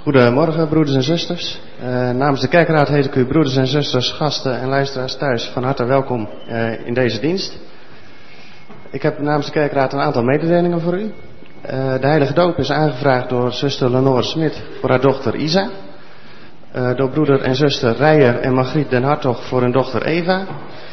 Goedemorgen, broeders en zusters. Namens de kerkraad heet ik u broeders en zusters, gasten en luisteraars thuis van harte welkom in deze dienst. Ik heb namens de kerkraad een aantal mededelingen voor u. De heilige doop is aangevraagd door zuster Lenore Smit voor haar dochter Isa. Door broeder en zuster Rijer en Margriet den Hartog voor hun dochter Eva.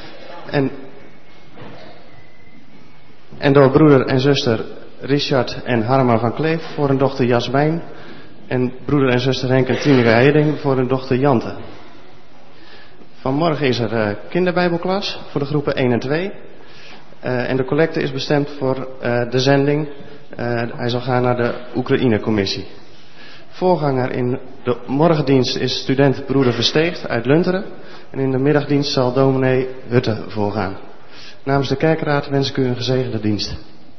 En door broeder en zuster Richard en Harma van Kleef voor hun dochter Jasmijn. En broeder en zuster Henk en Tineke Heding voor hun dochter Jante. Vanmorgen is er kinderbijbelklas voor de groepen 1 en 2. En de collecte is bestemd voor de zending. Hij zal gaan naar de Oekraïne-commissie. Voorganger in de morgendienst is student broeder Versteegd uit Lunteren. En in de middagdienst zal dominee Hutte voorgaan. Namens de kerkraad wens ik u een gezegende dienst.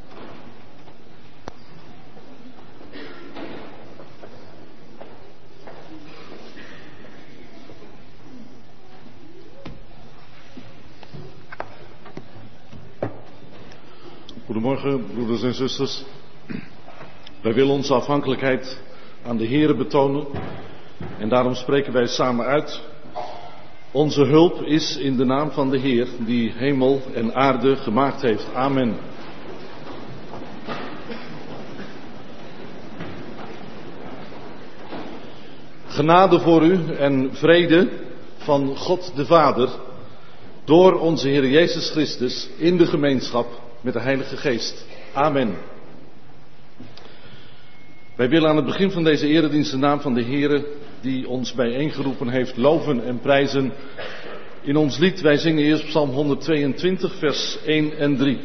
Goedemorgen, broeders en zusters. Wij willen onze afhankelijkheid aan de Heere betonen en daarom spreken wij samen uit. Onze hulp is in de naam van de Heer die hemel en aarde gemaakt heeft. Amen. Genade voor u en vrede van God de Vader door onze Heer Jezus Christus in de gemeenschap met de Heilige Geest. Amen. Wij willen aan het begin van deze eredienst de naam van de Heere die ons bijeengeroepen heeft loven en prijzen. In ons lied, wij zingen eerst Psalm 122 vers 1 en 3.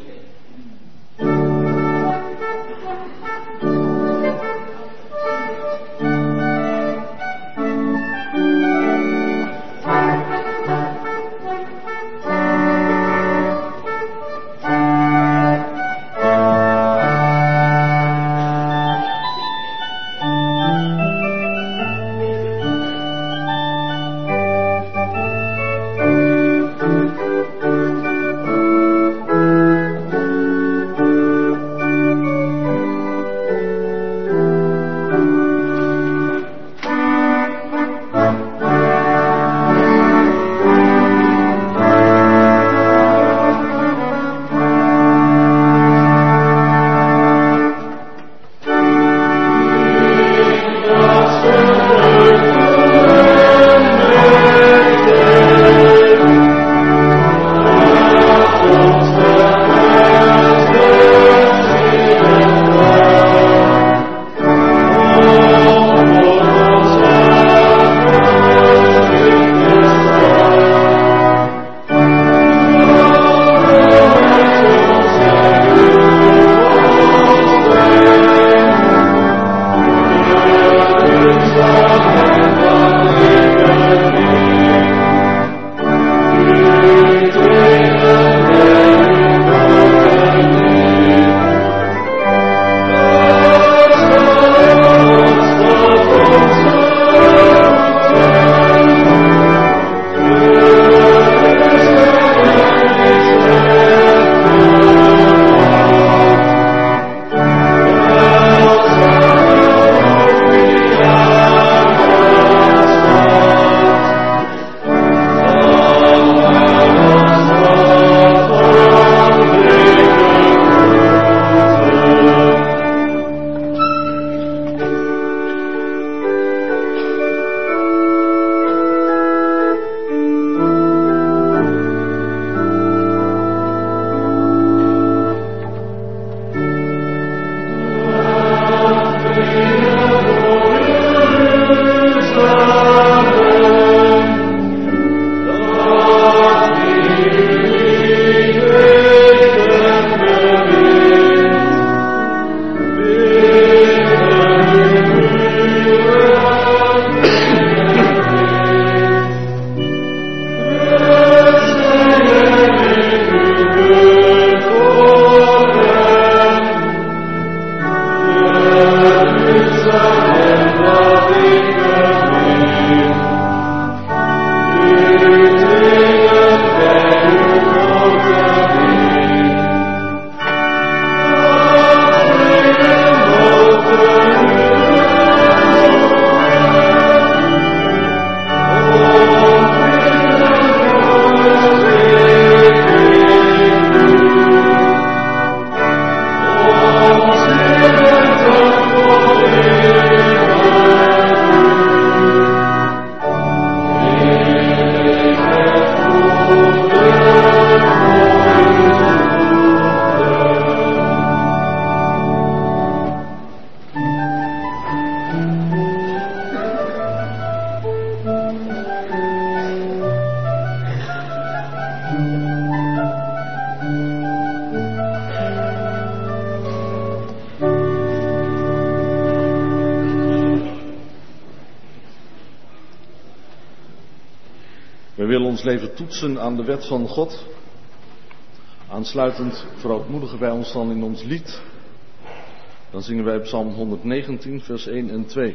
willen ons leven toetsen aan de wet van God. Aansluitend verootmoedigen wij ons dan in ons lied. Dan zingen wij Psalm 119, vers 1 en 2.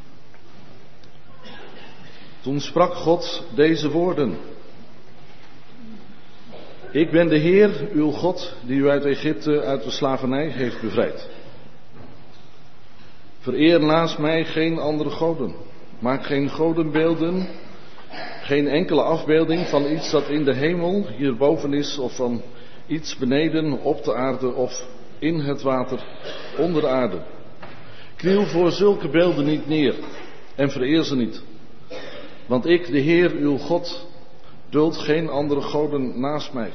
Toen sprak God deze woorden. Ik ben de Heer, uw God, die u uit Egypte, uit de slavernij heeft bevrijd. Vereer naast mij geen andere goden. Maak geen godenbeelden, geen enkele afbeelding van iets dat in de hemel hierboven is, of van iets beneden op de aarde of in het water onder de aarde. Kniel voor zulke beelden niet neer en vereer ze niet. Want ik, de Heer, uw God, duld geen andere goden naast mij.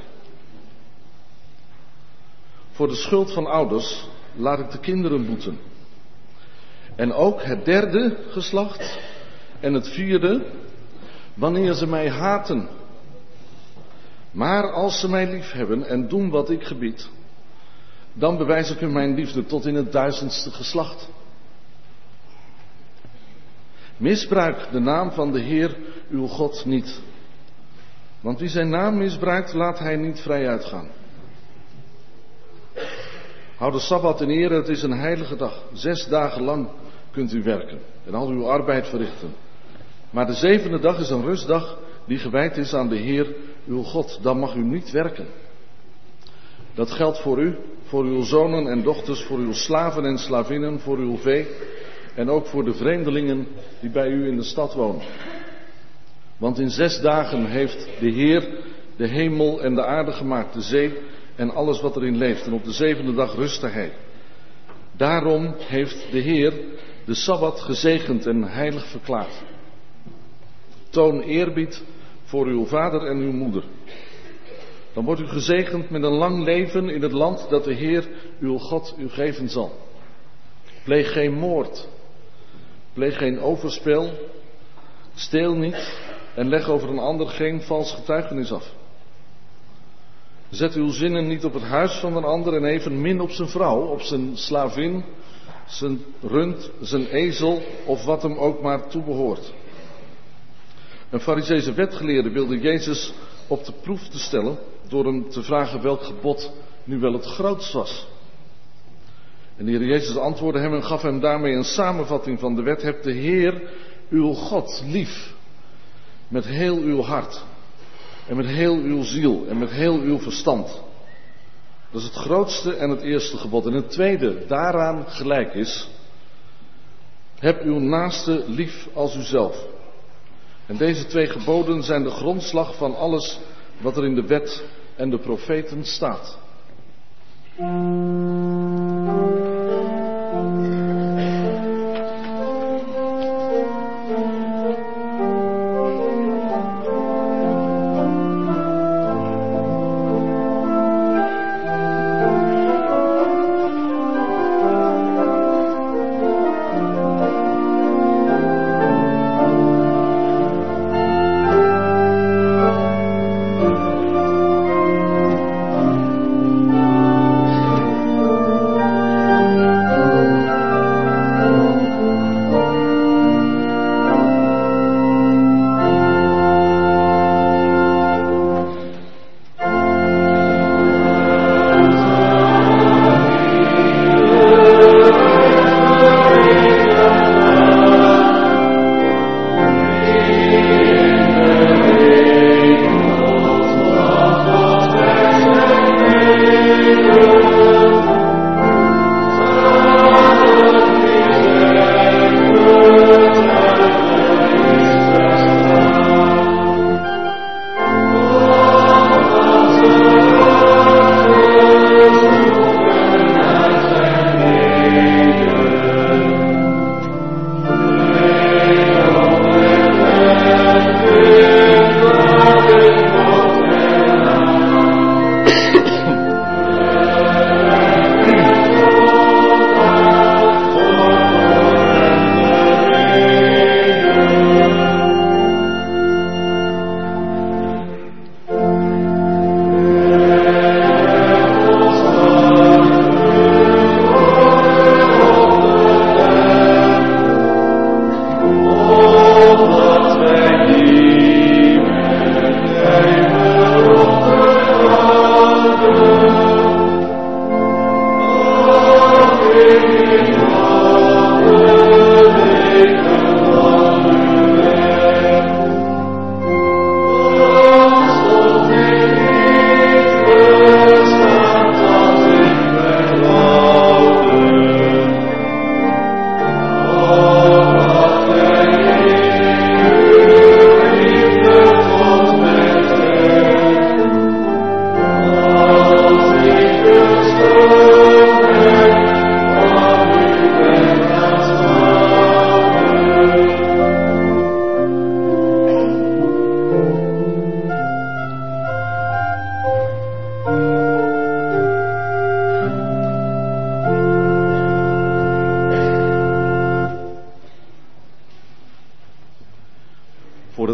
Voor de schuld van ouders laat ik de kinderen boeten. En ook het derde geslacht en het vierde, wanneer ze mij haten. Maar als ze mij lief hebben en doen wat ik gebied, dan bewijs ik hun mijn liefde tot in het 1000ste geslacht. Misbruik de naam van de Heer uw God niet. Want wie zijn naam misbruikt, laat hij niet vrij uitgaan. Houd de Sabbat in ere, het is een heilige dag. 6 dagen lang kunt u werken en al uw arbeid verrichten. Maar de 7e dag is een rustdag die gewijd is aan de Heer uw God. Dan mag u niet werken. Dat geldt voor u, voor uw zonen en dochters, voor uw slaven en slavinnen, voor uw vee en ook voor de vreemdelingen die bij u in de stad wonen. Want in 6 dagen heeft de Heer de hemel en de aarde gemaakt, de zee en alles wat erin leeft. En op de 7e dag rustte hij. Daarom heeft de Heer de Sabbat gezegend en heilig verklaard. Toon eerbied voor uw vader en uw moeder. Dan wordt u gezegend met een lang leven in het land dat de Heer uw God u geven zal. Pleeg geen moord. Pleeg geen overspel. Steel niet en leg over een ander geen vals getuigenis af. Zet uw zinnen niet op het huis van een ander en evenmin op zijn vrouw, op zijn slavin, zijn rund, zijn ezel of wat hem ook maar toebehoort. Een Farizeese wetgeleerde wilde Jezus op de proef te stellen door hem te vragen welk gebod nu wel het grootst was. En de Heer Jezus antwoordde hem en gaf hem daarmee een samenvatting van de wet. Heb de Heer uw God lief met heel uw hart en met heel uw ziel en met heel uw verstand. Dat is het grootste en het eerste gebod. En het tweede daaraan gelijk is: heb uw naaste lief als uzelf. En deze 2 geboden zijn de grondslag van alles wat er in de wet en de profeten staat.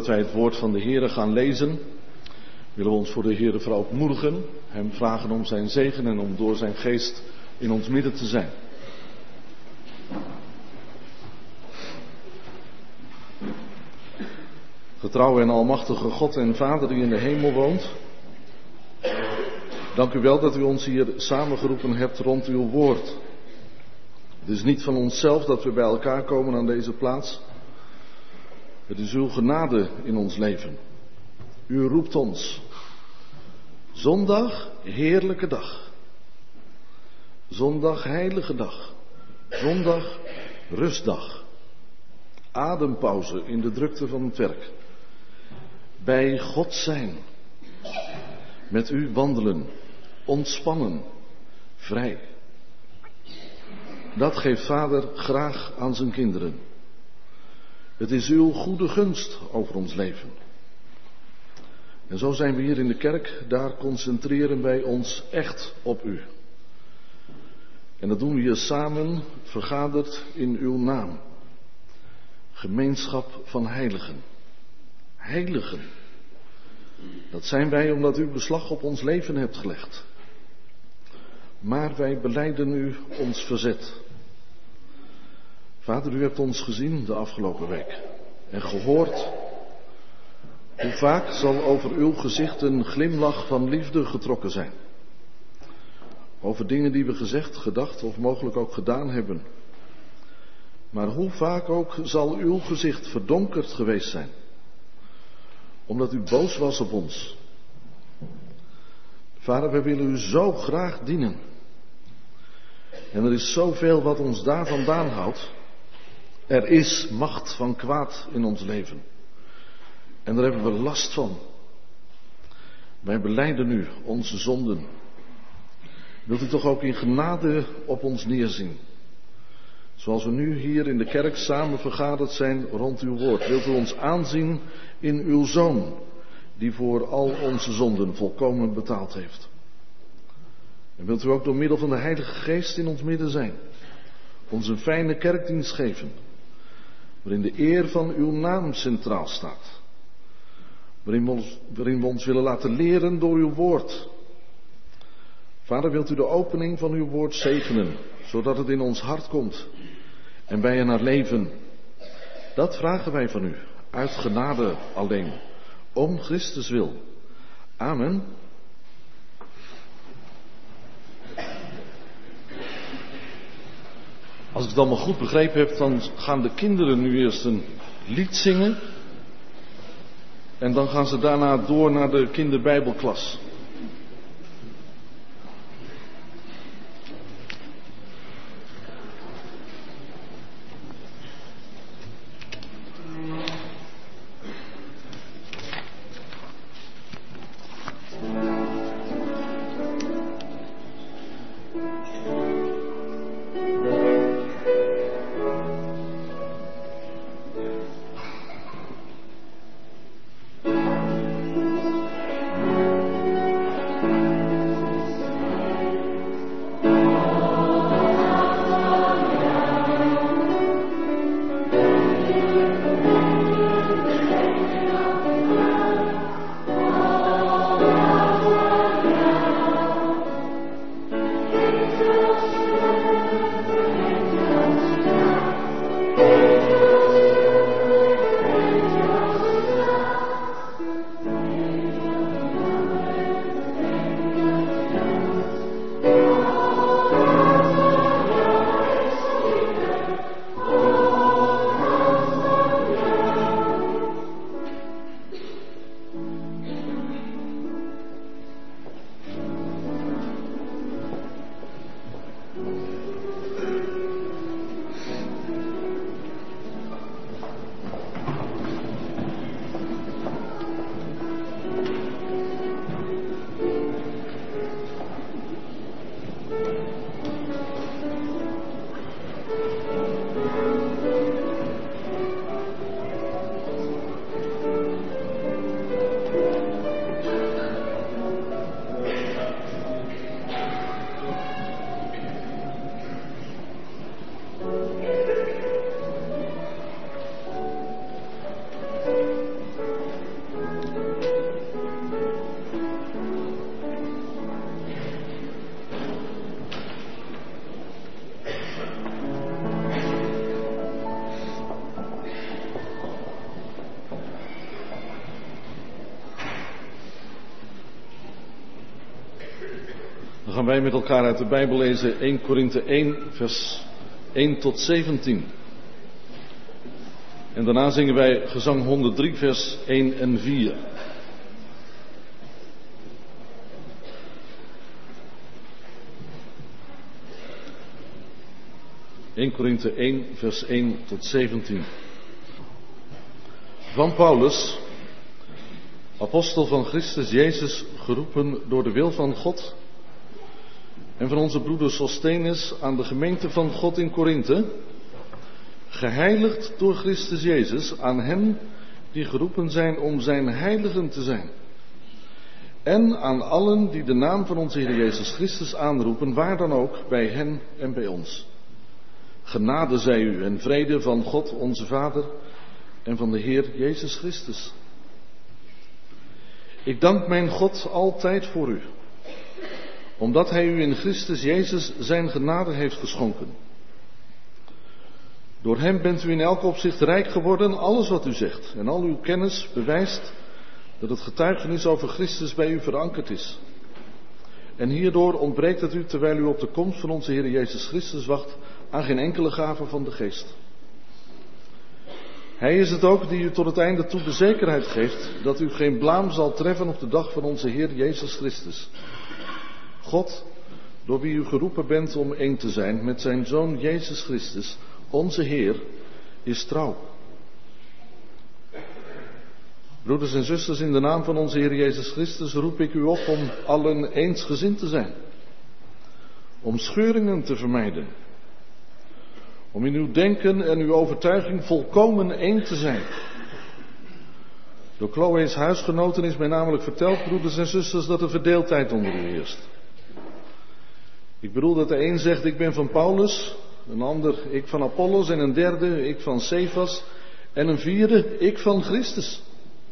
Voordat wij het woord van de Heere gaan lezen, willen we ons voor de Heere verootmoedigen, hem vragen om zijn zegen en om door zijn geest in ons midden te zijn. Getrouwe en almachtige God en Vader die in de hemel woont, dank u wel dat u ons hier samengeroepen hebt rond uw woord. Het is niet van onszelf dat we bij elkaar komen aan deze plaats. Het is uw genade in ons leven. U roept ons. Zondag, heerlijke dag. Zondag, heilige dag. Zondag, rustdag. Adempauze in de drukte van het werk. Bij God zijn. Met u wandelen. Ontspannen. Vrij. Dat geeft Vader graag aan zijn kinderen. Het is uw goede gunst over ons leven. En zo zijn we hier in de kerk, daar concentreren wij ons echt op u. En dat doen we hier samen, vergaderd in uw naam. Gemeenschap van heiligen. Heiligen. Dat zijn wij omdat u beslag op ons leven hebt gelegd. Maar wij belijden u ons verzet. Vader, u hebt ons gezien de afgelopen week en gehoord. Hoe vaak zal over uw gezicht een glimlach van liefde getrokken zijn. Over dingen die we gezegd, gedacht of mogelijk ook gedaan hebben. Maar hoe vaak ook zal uw gezicht verdonkerd geweest zijn. Omdat u boos was op ons. Vader, wij willen u zo graag dienen. En er is zoveel wat ons daar vandaan houdt. Er is macht van kwaad in ons leven. En daar hebben we last van. Wij belijden u onze zonden. Wilt u toch ook in genade op ons neerzien? Zoals we nu hier in de kerk samen vergaderd zijn rond uw woord. Wilt u ons aanzien in uw Zoon, die voor al onze zonden volkomen betaald heeft. En wilt u ook door middel van de Heilige Geest in ons midden zijn. Ons een fijne kerkdienst geven. Waarin de eer van uw naam centraal staat. Waarin we ons willen laten leren door uw woord. Vader, wilt u de opening van uw woord zegenen, zodat het in ons hart komt. En wij er naar leven. Dat vragen wij van u, uit genade alleen. Om Christus wil. Amen. Als ik het allemaal goed begrepen heb, dan gaan de kinderen nu eerst een lied zingen. En dan gaan ze daarna door naar de kinderbijbelklas. gaan wij met elkaar uit de Bijbel lezen 1 Korinthe 1 vers 1 tot 17. En daarna zingen wij gezang 103 vers 1 en 4. (1 Korinthe 1 vers 1 tot 17). Van Paulus, apostel van Christus Jezus, geroepen door de wil van God, en van onze broeder Sosthenes aan de gemeente van God in Korinthe, geheiligd door Christus Jezus, aan hen die geroepen zijn om zijn heiligen te zijn, en aan allen die de naam van onze Heer Jezus Christus aanroepen, waar dan ook, bij hen en bij ons. Genade zij u en vrede van God onze Vader en van de Heer Jezus Christus. Ik dank mijn God altijd voor u, omdat Hij u in Christus Jezus zijn genade heeft geschonken. Door Hem bent u in elk opzicht rijk geworden. Alles wat u zegt en al uw kennis bewijst dat het getuigenis over Christus bij u verankerd is. En hierdoor ontbreekt het u, terwijl u op de komst van onze Heer Jezus Christus wacht, aan geen enkele gave van de geest. Hij is het ook die u tot het einde toe de zekerheid geeft dat u geen blaam zal treffen op de dag van onze Heer Jezus Christus. God, door wie u geroepen bent om één te zijn met zijn Zoon Jezus Christus, onze Heer, is trouw. Broeders en zusters, in de naam van onze Heer Jezus Christus roep ik u op om allen eensgezind te zijn. Om scheuringen te vermijden. Om in uw denken en uw overtuiging volkomen één te zijn. Door Chloe's huisgenoten is mij namelijk verteld, broeders en zusters, dat er verdeeldheid onder u heerst. Ik bedoel dat de een zegt, ik ben van Paulus, een ander, ik van Apollos, en een derde, ik van Cephas, en een vierde, ik van Christus.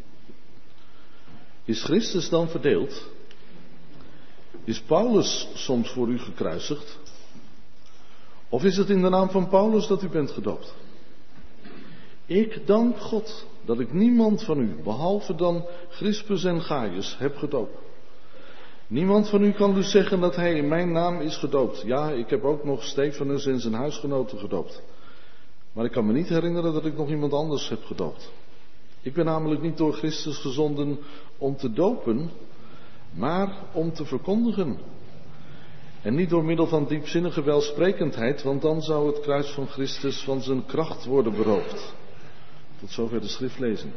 Is Christus dan verdeeld? Is Paulus soms voor u gekruisigd? Of is het in de naam van Paulus dat u bent gedoopt? Ik dank God dat ik niemand van u, behalve dan Crispus en Gaius, heb gedoopt. Niemand van u kan dus zeggen dat hij in mijn naam is gedoopt. Ja, ik heb ook nog Stephanus en zijn huisgenoten gedoopt. Maar ik kan me niet herinneren dat ik nog iemand anders heb gedoopt. Ik ben namelijk niet door Christus gezonden om te dopen, maar om te verkondigen. En niet door middel van diepzinnige welsprekendheid, want dan zou het kruis van Christus van zijn kracht worden beroofd. Tot zover de schriftlezing.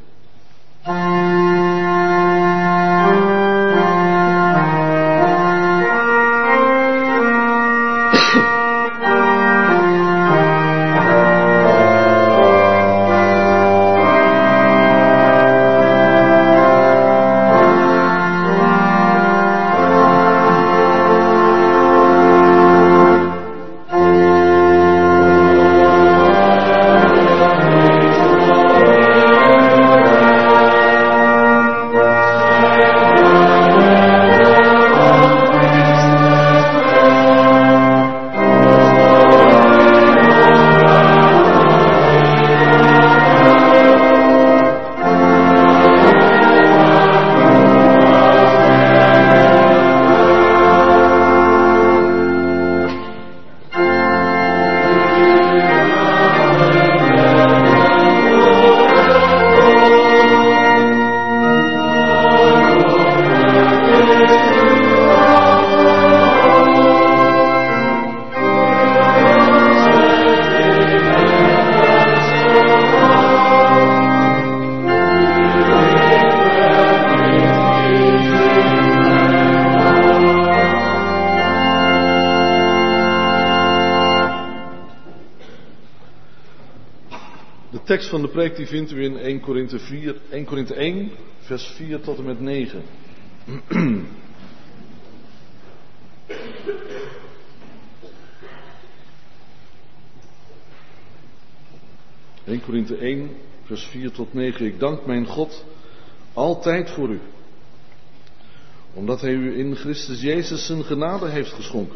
De tekst van de preek die vindt u in 1 Korinthe 1, vers 4 tot en met 9. 1 Korinthe 1, vers 4 tot 9. Ik dank mijn God altijd voor u, omdat hij u in Christus Jezus zijn genade heeft geschonken.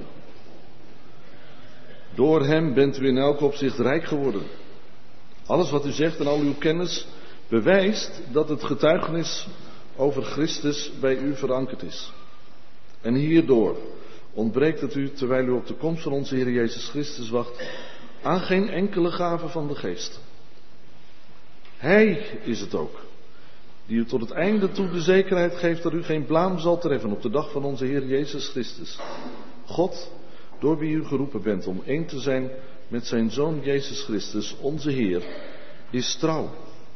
Door hem bent u in elk opzicht rijk geworden. Alles wat u zegt en al uw kennis bewijst dat het getuigenis over Christus bij u verankerd is. En hierdoor ontbreekt het u, terwijl u op de komst van onze Heer Jezus Christus wacht, aan geen enkele gave van de geest. Hij is het ook, die u tot het einde toe de zekerheid geeft dat u geen blaam zal treffen op de dag van onze Heer Jezus Christus. God, door wie u geroepen bent om één te zijn met zijn Zoon Jezus Christus, onze Heer, is trouw.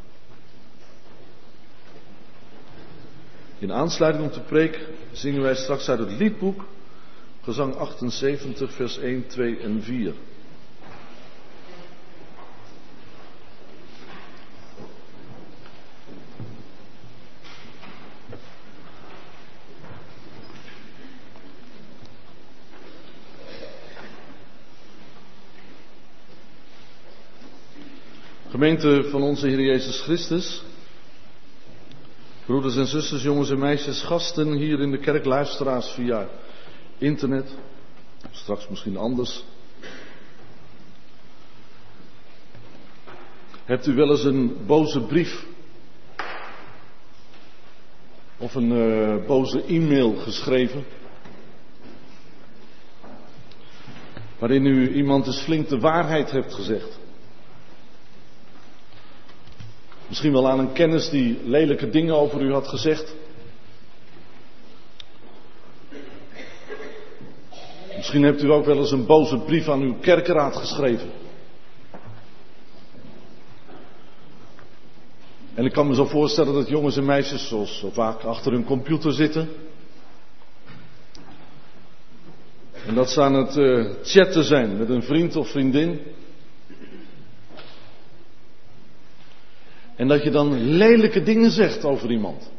In aansluiting op de preek zingen wij straks uit het liedboek, gezang 78, vers 1, 2 en 4. Gemeente van onze Heer Jezus Christus, broeders en zusters, jongens en meisjes, gasten hier in de kerk, luisteraars via internet, straks misschien anders. Hebt u wel eens een boze brief of een boze e-mail geschreven, waarin u iemand eens flink de waarheid hebt gezegd? Misschien wel aan een kennis die lelijke dingen over u had gezegd. Misschien hebt u ook wel eens een boze brief aan uw kerkenraad geschreven. En ik kan me zo voorstellen dat jongens en meisjes zoals zo vaak achter hun computer zitten. En dat ze aan het chatten zijn met een vriend of vriendin. En dat je dan lelijke dingen zegt over iemand.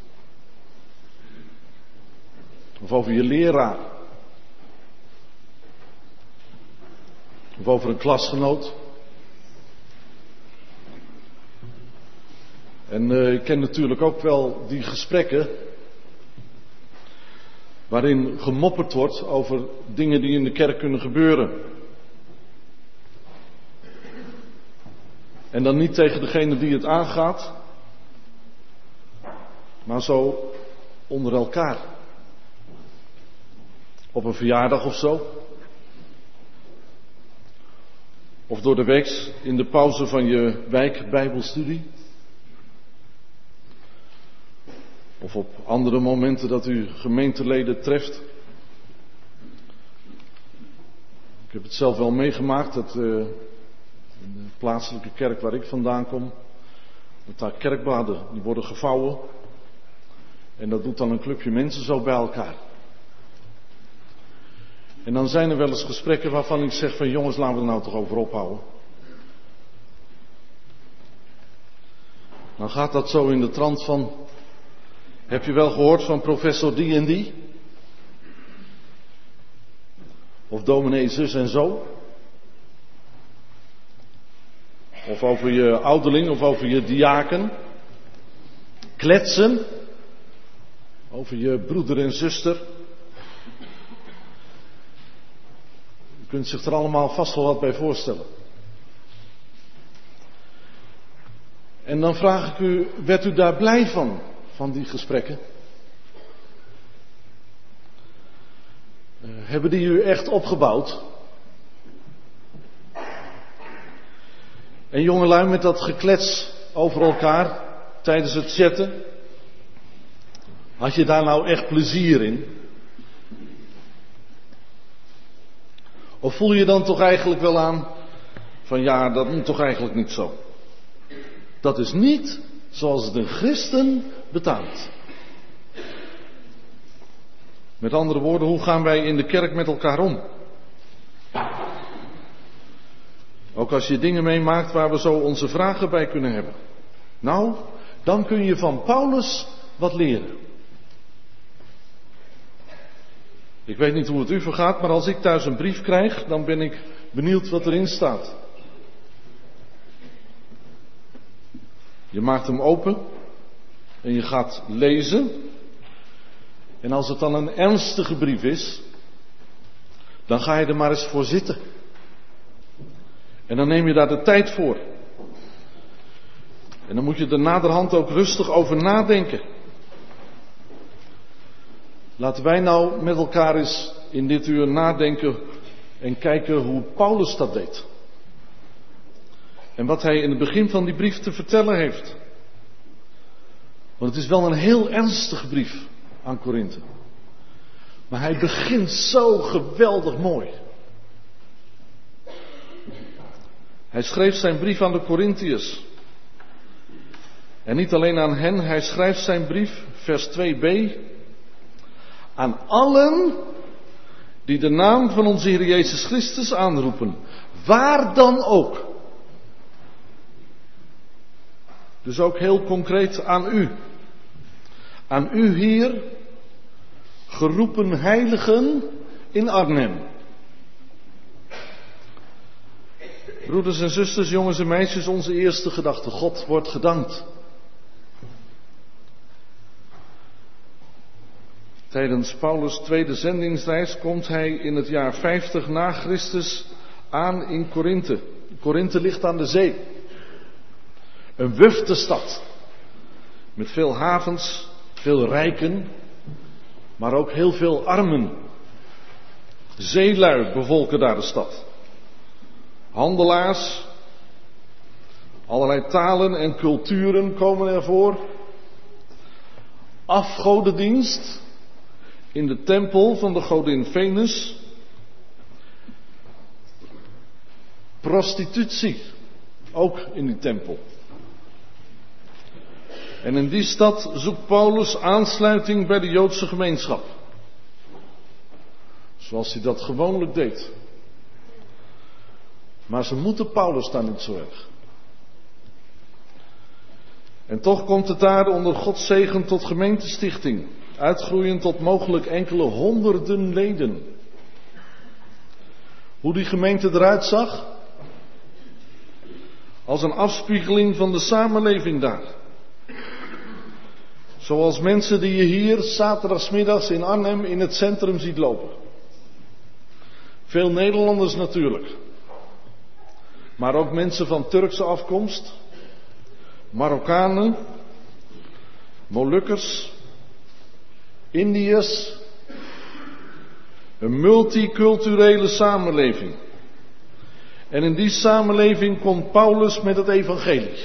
Of over je leraar. Of over een klasgenoot. En ik ken natuurlijk ook wel die gesprekken waarin gemopperd wordt over dingen die in de kerk kunnen gebeuren. En dan niet tegen degene die het aangaat, maar zo onder elkaar. Op een verjaardag of zo. Of door de week in de pauze van je wijkbijbelstudie. Of op andere momenten dat u gemeenteleden treft. Ik heb het zelf wel meegemaakt dat in de plaatselijke kerk waar ik vandaan kom, dat daar kerkbladen, die worden gevouwen. En dat doet dan een clubje mensen zo bij elkaar. En dan zijn er wel eens gesprekken waarvan ik zeg van jongens, laten we er nou toch over ophouden. Dan gaat dat zo in de trant van, heb je wel gehoord van professor die en die? Of dominee zus en zo? Of over je ouderling of over je diaken. Kletsen. Over je broeder en zuster. U kunt zich er allemaal vast wel wat bij voorstellen. En dan vraag ik u, werd u daar blij van die gesprekken? Hebben die u echt opgebouwd? En jongelui, met dat geklets over elkaar tijdens het chatten, had je daar nou echt plezier in? Of voel je dan toch eigenlijk wel aan van ja, dat moet toch eigenlijk niet zo? Dat is niet zoals het een christen betaamt. Met andere woorden, hoe gaan wij in de kerk met elkaar om? Ook als je dingen meemaakt waar we zo onze vragen bij kunnen hebben. Nou, dan kun je van Paulus wat leren. Ik weet niet hoe het u vergaat, maar als ik thuis een brief krijg, dan ben ik benieuwd wat erin staat. Je maakt hem open en je gaat lezen. En als het dan een ernstige brief is, dan ga je er maar eens voor zitten. En dan neem je daar de tijd voor. En dan moet je er naderhand ook rustig over nadenken. Laten wij nou met elkaar eens in dit uur nadenken en kijken hoe Paulus dat deed. En wat hij in het begin van die brief te vertellen heeft. Want het is wel een heel ernstige brief aan Korinthe. Maar hij begint zo geweldig mooi. Hij schreef zijn brief aan de Korintiërs. En niet alleen aan hen, hij schrijft zijn brief, vers 2b, aan allen die de naam van onze Heer Jezus Christus aanroepen. Waar dan ook. Dus ook heel concreet aan u. Aan u hier, geroepen heiligen in Arnhem. Broeders en zusters, jongens en meisjes, onze eerste gedachte. God wordt gedankt. Tijdens Paulus' tweede zendingsreis komt hij in het jaar 50 na Christus aan in Korinthe. Korinthe ligt aan de zee. Een wufte stad. Met veel havens, veel rijken, maar ook heel veel armen. Zeelui bevolken daar de stad. Handelaars, allerlei talen en culturen komen ervoor. Afgodendienst in de tempel van de godin Venus. Prostitutie, ook in die tempel. En in die stad zoekt Paulus aansluiting bij de Joodse gemeenschap. Zoals hij dat gewoonlijk deed. Maar ze moeten Paulus daar niet zo erg. En toch komt het daar onder Gods zegen tot gemeentestichting. Uitgroeiend tot mogelijk enkele honderden leden. Hoe die gemeente eruit zag? Als een afspiegeling van de samenleving daar. Zoals mensen die je hier zaterdagsmiddags in Arnhem in het centrum ziet lopen. Veel Nederlanders natuurlijk. Maar ook mensen van Turkse afkomst. Marokkanen. Molukkers. Indiërs. Een multiculturele samenleving. En in die samenleving komt Paulus met het evangelie.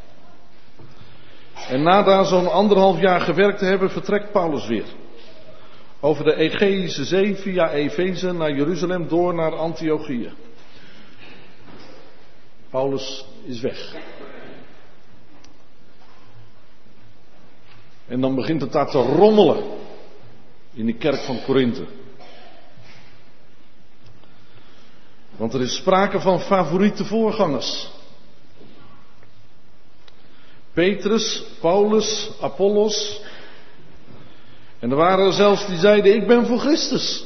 En na daar zo'n 1,5 jaar gewerkt te hebben, vertrekt Paulus weer. Over de Egeïsche Zee via Efeze naar Jeruzalem door naar Antiochië. Paulus is weg. En dan begint het daar te rommelen in de kerk van Korinthe. Want er is sprake van favoriete voorgangers. Petrus, Paulus, Apollos. En er waren er zelfs die zeiden, ik ben voor Christus.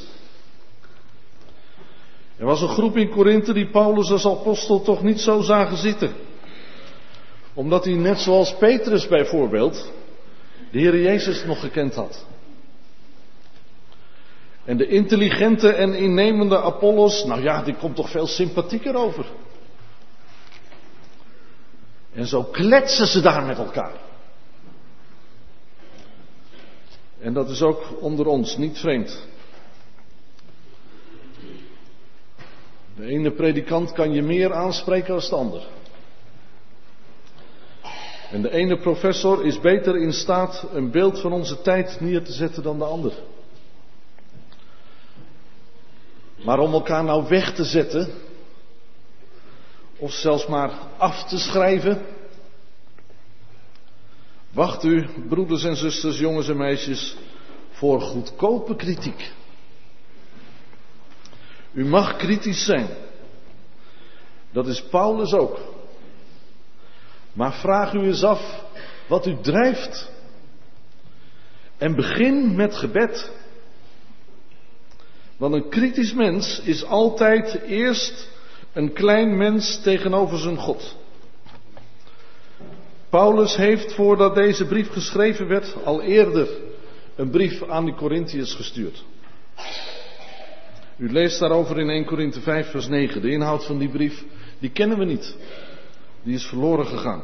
Er was een groep in Korinthe die Paulus als apostel toch niet zo zagen zitten. Omdat hij net zoals Petrus bijvoorbeeld de Heer Jezus nog gekend had. En de intelligente en innemende Apollos, nou ja, die komt toch veel sympathieker over. En zo kletsen ze daar met elkaar. En dat is ook onder ons niet vreemd. De ene predikant kan je meer aanspreken dan de ander. En de ene professor is beter in staat een beeld van onze tijd neer te zetten dan de ander. Maar om elkaar nou weg te zetten, of zelfs maar af te schrijven. Wacht u, broeders en zusters, jongens en meisjes, voor goedkope kritiek. U mag kritisch zijn. Dat is Paulus ook. Maar vraag u eens af wat u drijft. En begin met gebed. Want een kritisch mens is altijd eerst een klein mens tegenover zijn God. Paulus heeft, voordat deze brief geschreven werd, al eerder een brief aan de Korintiërs gestuurd. U leest daarover in 1 Korinthe 5 vers 9. De inhoud van die brief, die kennen we niet. Die is verloren gegaan.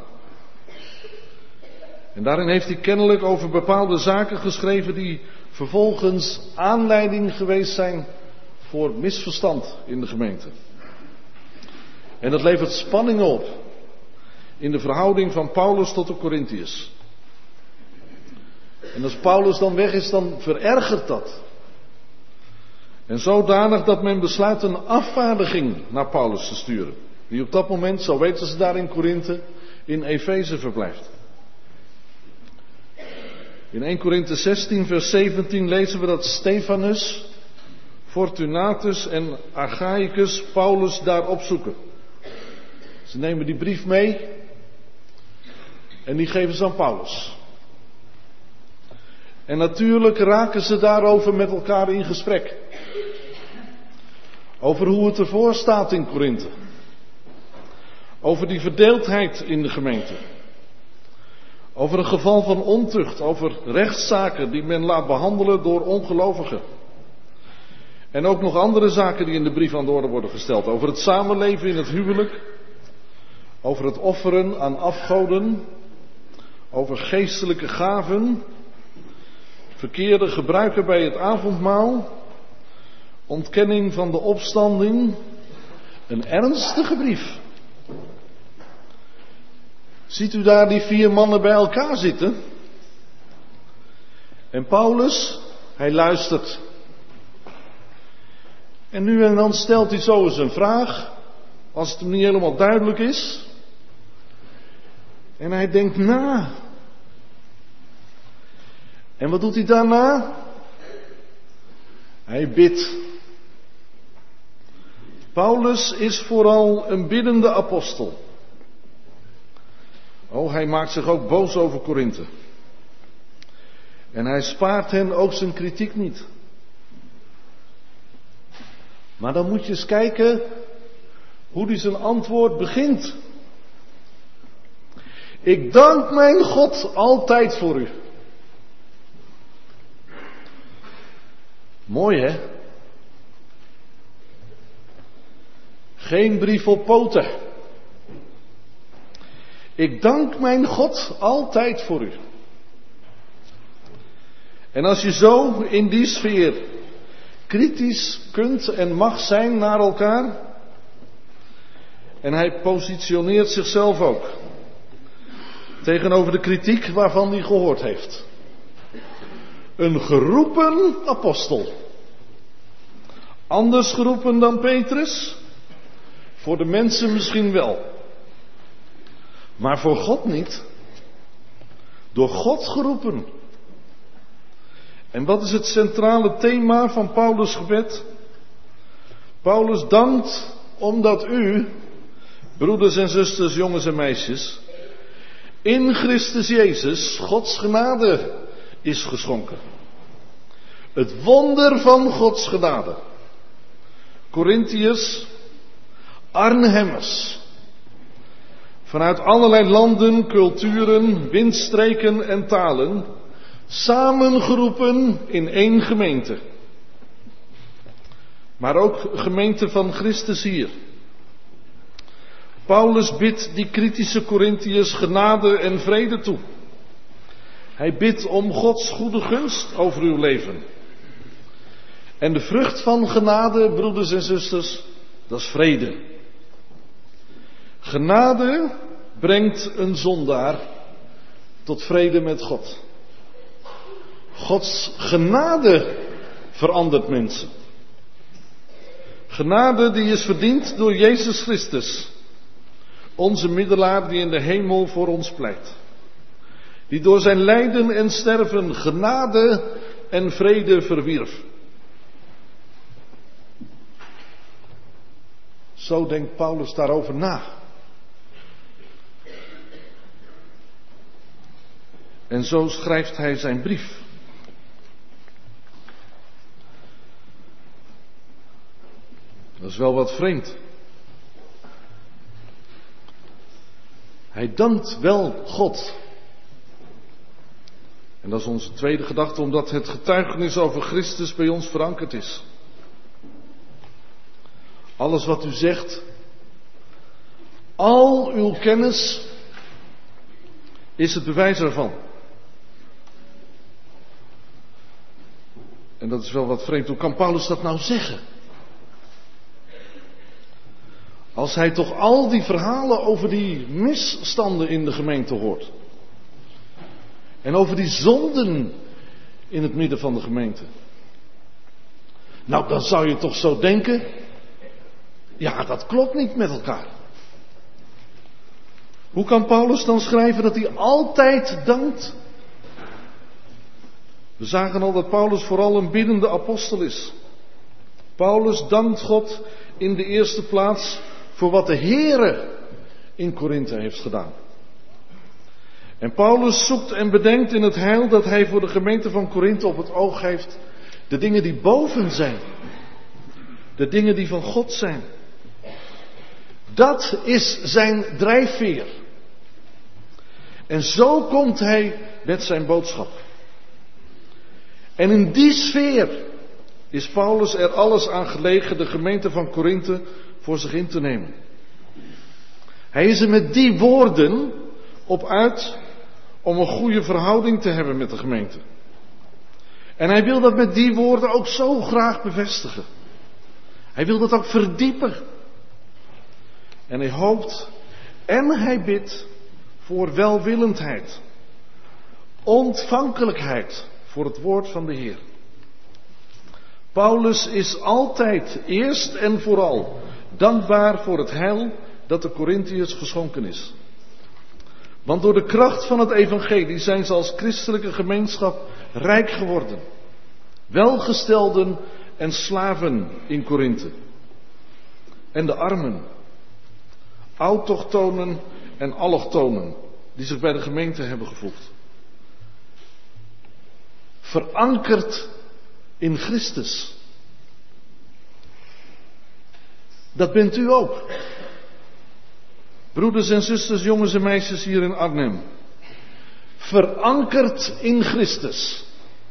En daarin heeft hij kennelijk over bepaalde zaken geschreven die vervolgens aanleiding geweest zijn voor misverstand in de gemeente. En dat levert spanning op in de verhouding van Paulus tot de Korintiërs. En als Paulus dan weg is, dan verergert dat. En zodanig dat men besluit een afvaardiging naar Paulus te sturen. Die op dat moment, zo weten ze daar in Korinthe, in Efeze verblijft. In 1 Korinthe 16 vers 17 lezen we dat Stephanus, Fortunatus en Achaicus Paulus daar opzoeken. Ze nemen die brief mee en die geven ze aan Paulus. En natuurlijk raken ze daarover met elkaar in gesprek. Over hoe het ervoor staat in Korinthe. Over die verdeeldheid in de gemeente. Over een geval van ontucht. Over rechtszaken die men laat behandelen door ongelovigen. En ook nog andere zaken die in de brief aan de orde worden gesteld. Over het samenleven in het huwelijk. Over het offeren aan afgoden. Over geestelijke gaven. Verkeerde gebruiken bij het avondmaal. Ontkenning van de opstanding. Een ernstige brief. Ziet u daar die 4 mannen bij elkaar zitten? En Paulus, hij luistert. En nu en dan stelt hij zo eens een vraag, als het hem niet helemaal duidelijk is. En hij denkt na. En wat doet hij daarna? Hij bidt. Paulus is vooral een biddende apostel. Oh, hij maakt zich ook boos over Korinthe. En hij spaart hen ook zijn kritiek niet. Maar dan moet je eens kijken hoe hij zijn antwoord begint. Ik dank mijn God altijd voor u. Mooi hè? Geen brief op poten. Ik dank mijn God altijd voor u. En als je zo in die sfeer kritisch kunt en mag zijn naar elkaar. En hij positioneert zichzelf ook. Tegenover de kritiek waarvan hij gehoord heeft. Een geroepen apostel. Anders geroepen dan Petrus? Voor de mensen misschien wel. Maar voor God niet. Door God geroepen. En wat is het centrale thema van Paulus' gebed? Paulus dankt omdat u, broeders en zusters, jongens en meisjes, in Christus Jezus Gods genade is geschonken. Het wonder van Gods genade. Korintiërs, Arnhemmers. Vanuit allerlei landen, culturen, windstreken en talen. Samengeroepen in één gemeente. Maar ook gemeente van Christus hier. Paulus bidt die kritische Korintiërs genade en vrede toe. Hij bidt om Gods goede gunst over uw leven. En de vrucht van genade, broeders en zusters, dat is vrede. Genade brengt een zondaar tot vrede met God. Gods genade verandert mensen. Genade die is verdiend door Jezus Christus. Onze middelaar die in de hemel voor ons pleit. Die door zijn lijden en sterven genade en vrede verwierf. Zo denkt Paulus daarover na. En zo schrijft hij zijn brief. Dat is wel wat vreemd. Hij dankt wel God. En dat is onze tweede gedachte, omdat het getuigenis over Christus bij ons verankerd is. Alles wat u zegt, al uw kennis, is het bewijs ervan. En dat is wel wat vreemd. Hoe kan Paulus dat nou zeggen? Als hij toch al die verhalen over die misstanden in de gemeente hoort. En over die zonden in het midden van de gemeente. Nou, dan zou je toch zo denken. Ja, dat klopt niet met elkaar. Hoe kan Paulus dan schrijven dat hij altijd dankt? We zagen al dat Paulus vooral een biddende apostel is. Paulus dankt God in de eerste plaats voor wat de Heere in Korinthe heeft gedaan. En Paulus zoekt en bedenkt in het heil dat hij voor de gemeente van Korinthe op het oog heeft de dingen die boven zijn. De dingen die van God zijn. Dat is zijn drijfveer. En zo komt hij met zijn boodschap. En in die sfeer is Paulus er alles aan gelegen de gemeente van Korinthe voor zich in te nemen. Hij is er met die woorden op uit om een goede verhouding te hebben met de gemeente. En hij wil dat met die woorden ook zo graag bevestigen. Hij wil dat ook verdiepen. En hij hoopt en hij bidt voor welwillendheid. Ontvankelijkheid voor het woord van de Heer. Paulus is altijd eerst en vooral dankbaar voor het heil dat de Korintiërs geschonken is. Want door de kracht van het evangelie zijn ze als christelijke gemeenschap rijk geworden. Welgestelden en slaven in Korinthe. En de armen, autochtonen en allochtonen die zich bij de gemeente hebben gevoegd. Verankerd in Christus. Dat bent u ook. Broeders en zusters, jongens en meisjes hier in Arnhem. Verankerd in Christus.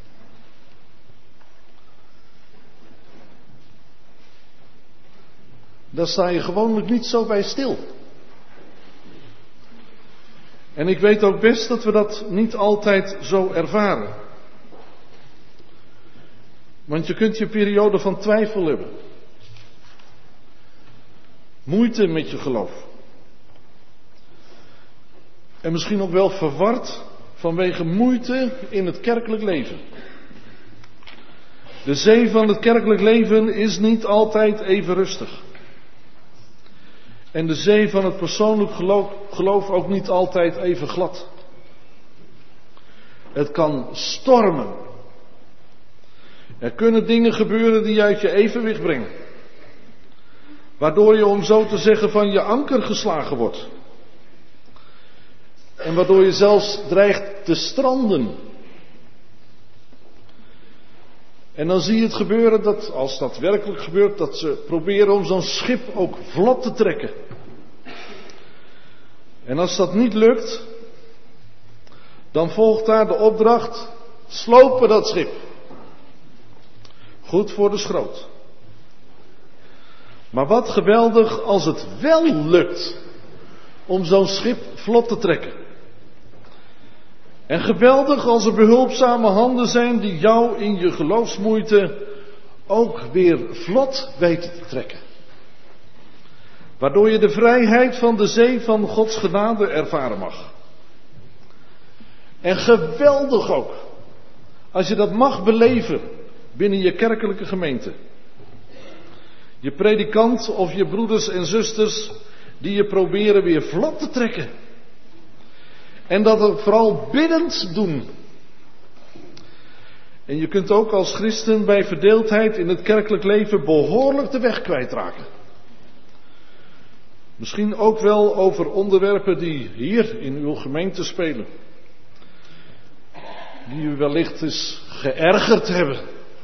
Daar sta je gewoonlijk niet zo bij stil. En ik weet ook best dat we dat niet altijd zo ervaren. Want je kunt je periode van twijfel hebben. Moeite met je geloof. En misschien ook wel verward vanwege moeite in het kerkelijk leven. De zee van het kerkelijk leven is niet altijd even rustig. En de zee van het persoonlijk geloof ook niet altijd even glad. Het kan stormen. Er kunnen dingen gebeuren die je uit je evenwicht brengen. Waardoor je, om zo te zeggen, van je anker geslagen wordt. En waardoor je zelfs dreigt te stranden. En dan zie je het gebeuren dat, als dat werkelijk gebeurt, dat ze proberen om zo'n schip ook vlot te trekken. En als dat niet lukt, dan volgt daar de opdracht, slopen dat schip. Goed voor de schroot. Maar wat geweldig als het wel lukt om zo'n schip vlot te trekken. En geweldig als er behulpzame handen zijn die jou in je geloofsmoeite ook weer vlot weten te trekken. Waardoor je de vrijheid van de zee van Gods genade ervaren mag. En geweldig ook als je dat mag beleven binnen je kerkelijke gemeente. Je predikant of je broeders en zusters die je proberen weer vlot te trekken. En dat ook vooral biddend doen. En je kunt ook als christen bij verdeeldheid in het kerkelijk leven behoorlijk de weg kwijtraken. Misschien ook wel over onderwerpen die hier in uw gemeente spelen. Die u wellicht eens geërgerd hebben.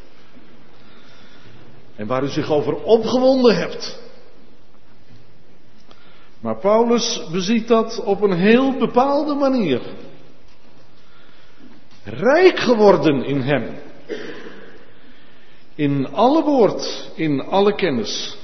En waar u zich over opgewonden hebt. Maar Paulus beziet dat op een heel bepaalde manier. Rijk geworden in hem. In alle woord, in alle kennis.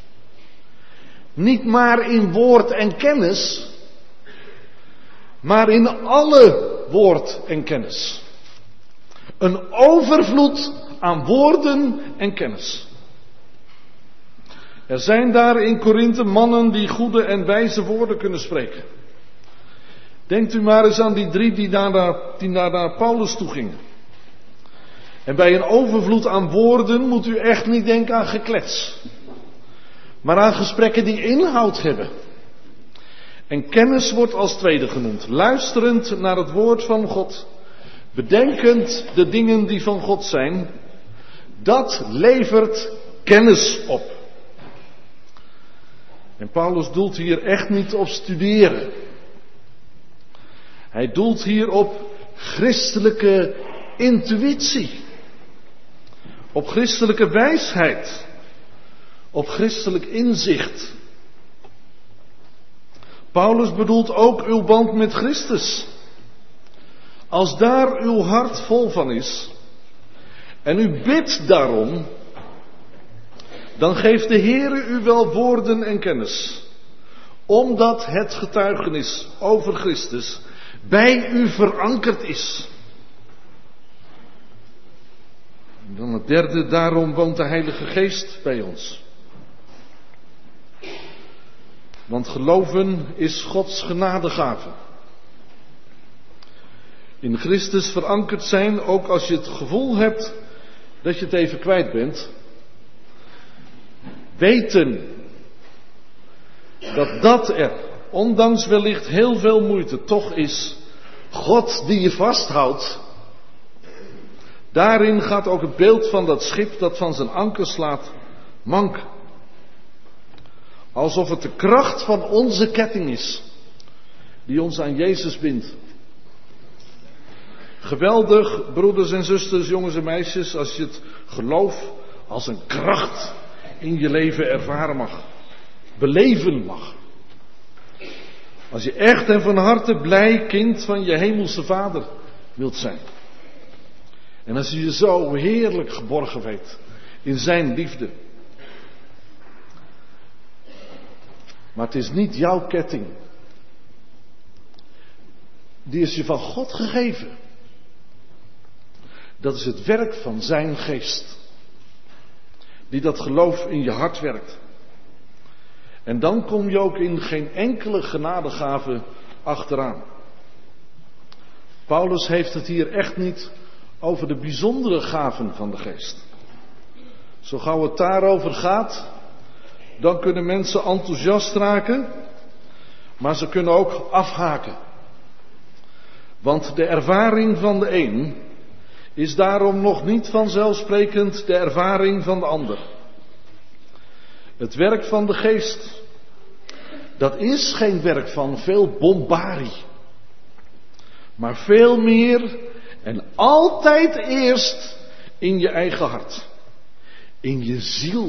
Niet maar in woord en kennis, maar in alle woord en kennis. Een overvloed aan woorden en kennis. Er zijn daar in Korinthe mannen die goede en wijze woorden kunnen spreken. Denkt u maar eens aan die 3 die naar Paulus toe gingen. En bij een overvloed aan woorden moet u echt niet denken aan geklets. Maar aan gesprekken die inhoud hebben. En kennis wordt als tweede genoemd. Luisterend naar het woord van God. Bedenkend de dingen die van God zijn. Dat levert kennis op. En Paulus doelt hier echt niet op studeren. Hij doelt hier op christelijke intuïtie. Op christelijke wijsheid. Op christelijk inzicht. Paulus bedoelt ook uw band met Christus. Als daar uw hart vol van is, en u bidt daarom, dan geeft de Heere u wel woorden en kennis, omdat het getuigenis over Christus bij u verankerd is. En dan het derde, daarom woont de Heilige Geest bij ons. Want geloven is Gods genadegave. In Christus verankerd zijn, ook als je het gevoel hebt dat je het even kwijt bent. Weten dat er, ondanks wellicht heel veel moeite, toch is God die je vasthoudt. Daarin gaat ook het beeld van dat schip dat van zijn anker slaat mank. Alsof het de kracht van onze ketting is, die ons aan Jezus bindt. Geweldig, broeders en zusters, jongens en meisjes, als je het geloof als een kracht in je leven ervaren mag. Beleven mag. Als je echt en van harte blij kind van je hemelse Vader wilt zijn. En als je je zo heerlijk geborgen weet in zijn liefde. Maar het is niet jouw ketting. Die is je van God gegeven. Dat is het werk van zijn geest. Die dat geloof in je hart werkt. En dan kom je ook in geen enkele genadegave achteraan. Paulus heeft het hier echt niet over de bijzondere gaven van de geest. Zo gauw het daarover gaat, dan kunnen mensen enthousiast raken, maar ze kunnen ook afhaken. Want de ervaring van de een is daarom nog niet vanzelfsprekend de ervaring van de ander. Het werk van de geest, dat is geen werk van veel bombarie, maar veel meer en altijd eerst in je eigen hart, in je ziel,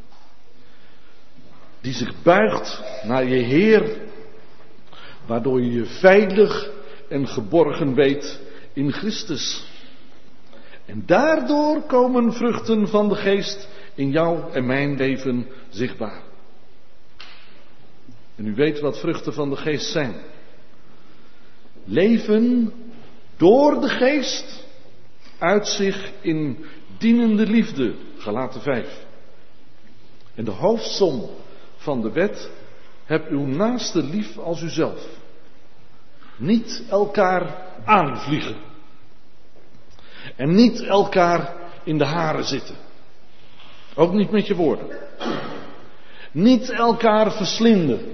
die zich buigt naar je Heer, waardoor je je veilig en geborgen weet in Christus. En daardoor komen vruchten van de geest in jou en mijn leven zichtbaar. En u weet wat vruchten van de geest zijn. Leven door de geest uit zich in dienende liefde, Galaten 5. En de hoofdsom van de wet, heb uw naaste lief als uzelf. Niet elkaar aanvliegen. En niet elkaar in de haren zitten. Ook niet met je woorden. Niet elkaar verslinden.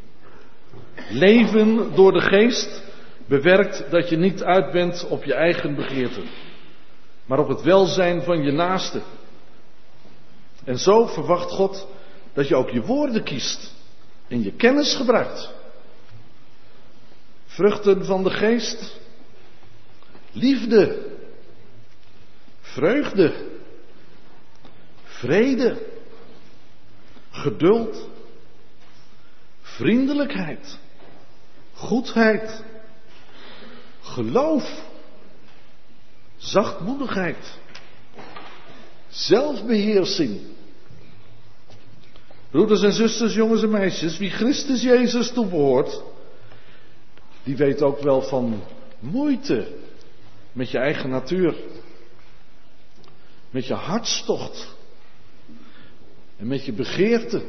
Leven door de geest bewerkt dat je niet uit bent op je eigen begeerten, maar op het welzijn van je naaste. En zo verwacht God dat je ook je woorden kiest en je kennis gebruikt. Vruchten van de geest. Liefde. Vreugde. Vrede. Geduld. Vriendelijkheid. Goedheid. Geloof. Zachtmoedigheid. Zelfbeheersing. Broeders en zusters, jongens en meisjes, wie Christus Jezus toebehoort, die weet ook wel van moeite met je eigen natuur. Met je hartstocht. en met je begeerte.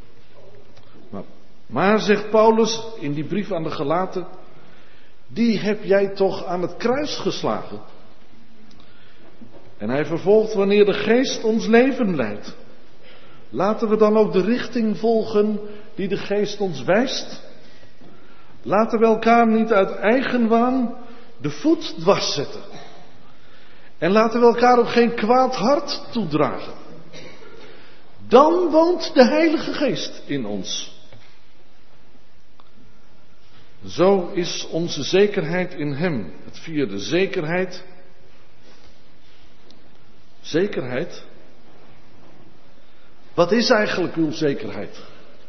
Maar zegt Paulus in die brief aan de Galaten, die heb jij toch aan het kruis geslagen. En hij vervolgt, wanneer de Geest ons leven leidt, laten we dan ook de richting volgen die de Geest ons wijst. Laten we elkaar niet uit eigenwaan de voet dwars zetten. En laten we elkaar ook geen kwaad hart toedragen. Dan woont de Heilige Geest in ons. Zo is onze zekerheid in Hem. Het vierde, zekerheid. Zekerheid? Wat is eigenlijk uw zekerheid?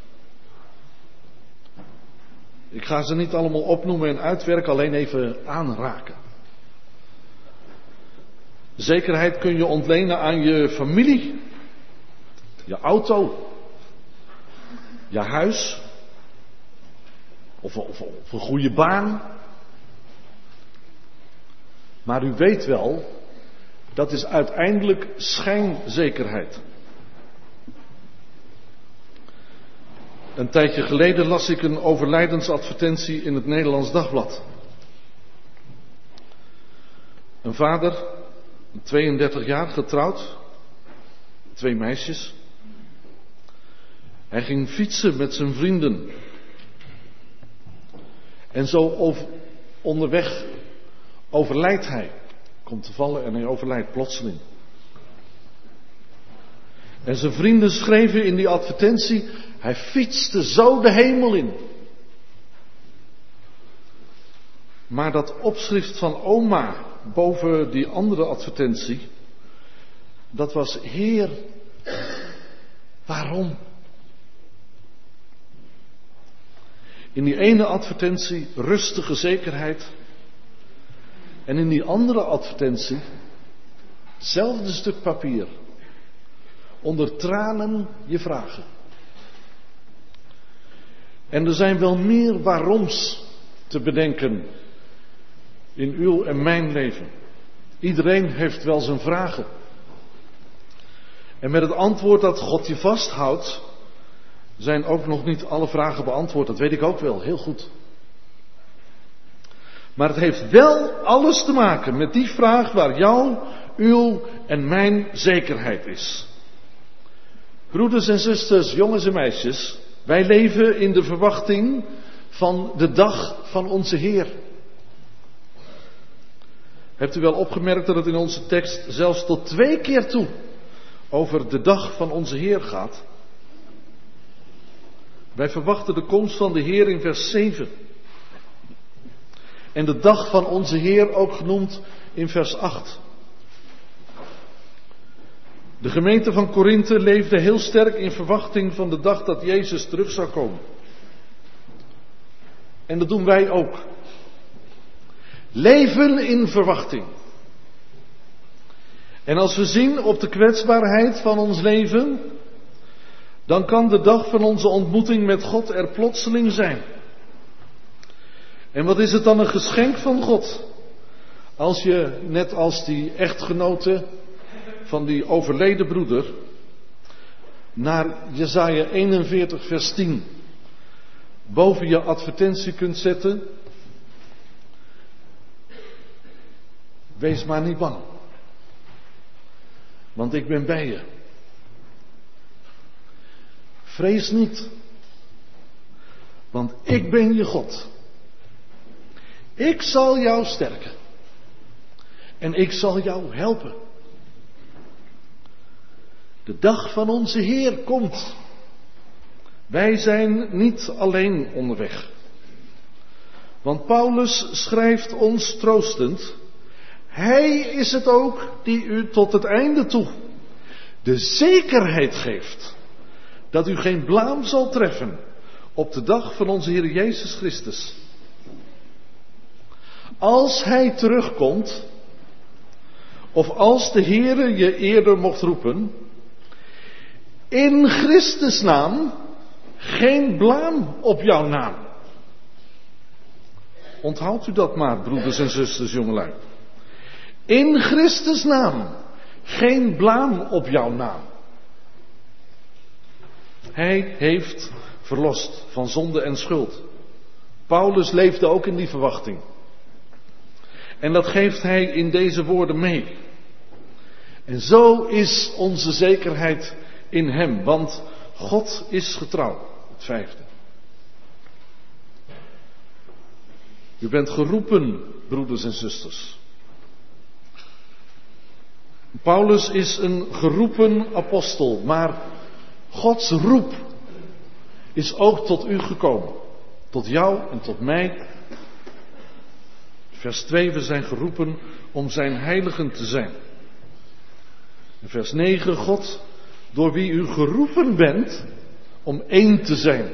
Ik ga ze niet allemaal opnoemen en uitwerken, alleen even aanraken. Zekerheid kun je ontlenen aan je familie, je auto, je huis, of een goede baan. Maar u weet wel, dat is uiteindelijk schijnzekerheid. Een tijdje geleden las ik een overlijdensadvertentie in het Nederlands Dagblad. Een vader, 32 jaar, getrouwd, 2 meisjes. Hij ging fietsen met zijn vrienden. En zo onderweg overlijdt hij. Komt te vallen en hij overlijdt plotseling. En zijn vrienden schreven in die advertentie, hij fietste zo de hemel in. Maar dat opschrift van oma boven die andere advertentie, dat was: Heer, waarom? In die ene advertentie rustige zekerheid. En in die andere advertentie, hetzelfde stuk papier. Onder tranen je vragen. En er zijn wel meer waaroms te bedenken in uw en mijn leven. Iedereen heeft wel zijn vragen. En met het antwoord dat God je vasthoudt, zijn ook nog niet alle vragen beantwoord. Dat weet ik ook wel, heel goed. Maar het heeft wel alles te maken met die vraag waar jouw, uw en mijn zekerheid is. Broeders en zusters, jongens en meisjes, wij leven in de verwachting van de dag van onze Heer. Hebt u wel opgemerkt dat het in onze tekst zelfs tot 2 keer toe over de dag van onze Heer gaat? Wij verwachten de komst van de Heer in vers 7. En de dag van onze Heer ook genoemd in vers 8. De gemeente van Korinthe leefde heel sterk in verwachting van de dag dat Jezus terug zou komen. En dat doen wij ook. Leven in verwachting. En als we zien op de kwetsbaarheid van ons leven, dan kan de dag van onze ontmoeting met God er plotseling zijn. En wat is het dan een geschenk van God, als je, net als die echtgenote van die overleden broeder, naar Jesaja 41 vers 10 boven je advertentie kunt zetten: wees maar niet bang, want ik ben bij je. Vrees niet, want ik ben je God. Ik zal jou sterken. En ik zal jou helpen. De dag van onze Heer komt. Wij zijn niet alleen onderweg. Want Paulus schrijft ons troostend: Hij is het ook die u tot het einde toe de zekerheid geeft dat u geen blaam zal treffen op de dag van onze Heer Jezus Christus. Als Hij terugkomt, of als de Heere je eerder mocht roepen, in Christus naam geen blaam op jouw naam. Onthoudt u dat maar, broeders en zusters, jongelui. In Christus naam geen blaam op jouw naam. Hij heeft verlost van zonde en schuld. Paulus leefde ook in die verwachting. En dat geeft hij in deze woorden mee. En zo is onze zekerheid in hem, want God is getrouw. Het 5e. U bent geroepen, broeders en zusters. Paulus is een geroepen apostel, maar Gods roep is ook tot u gekomen. Tot jou en tot mij. Vers 2, we zijn geroepen om zijn heiligen te zijn. En vers 9, God, door wie u geroepen bent om één te zijn.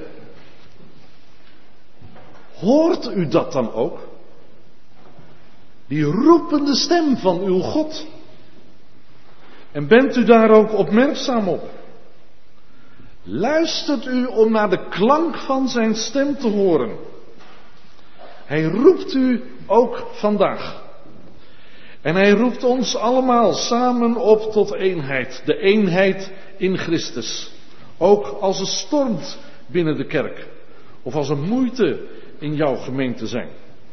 Hoort u dat dan ook? Die roepende stem van uw God. En bent u daar ook opmerkzaam op? Luistert u om naar de klank van zijn stem te horen? Hij roept u ook vandaag. En hij roept ons allemaal samen op tot eenheid. De eenheid in Christus. Ook als het stormt binnen de kerk. Of als er moeite in jouw gemeente zijn.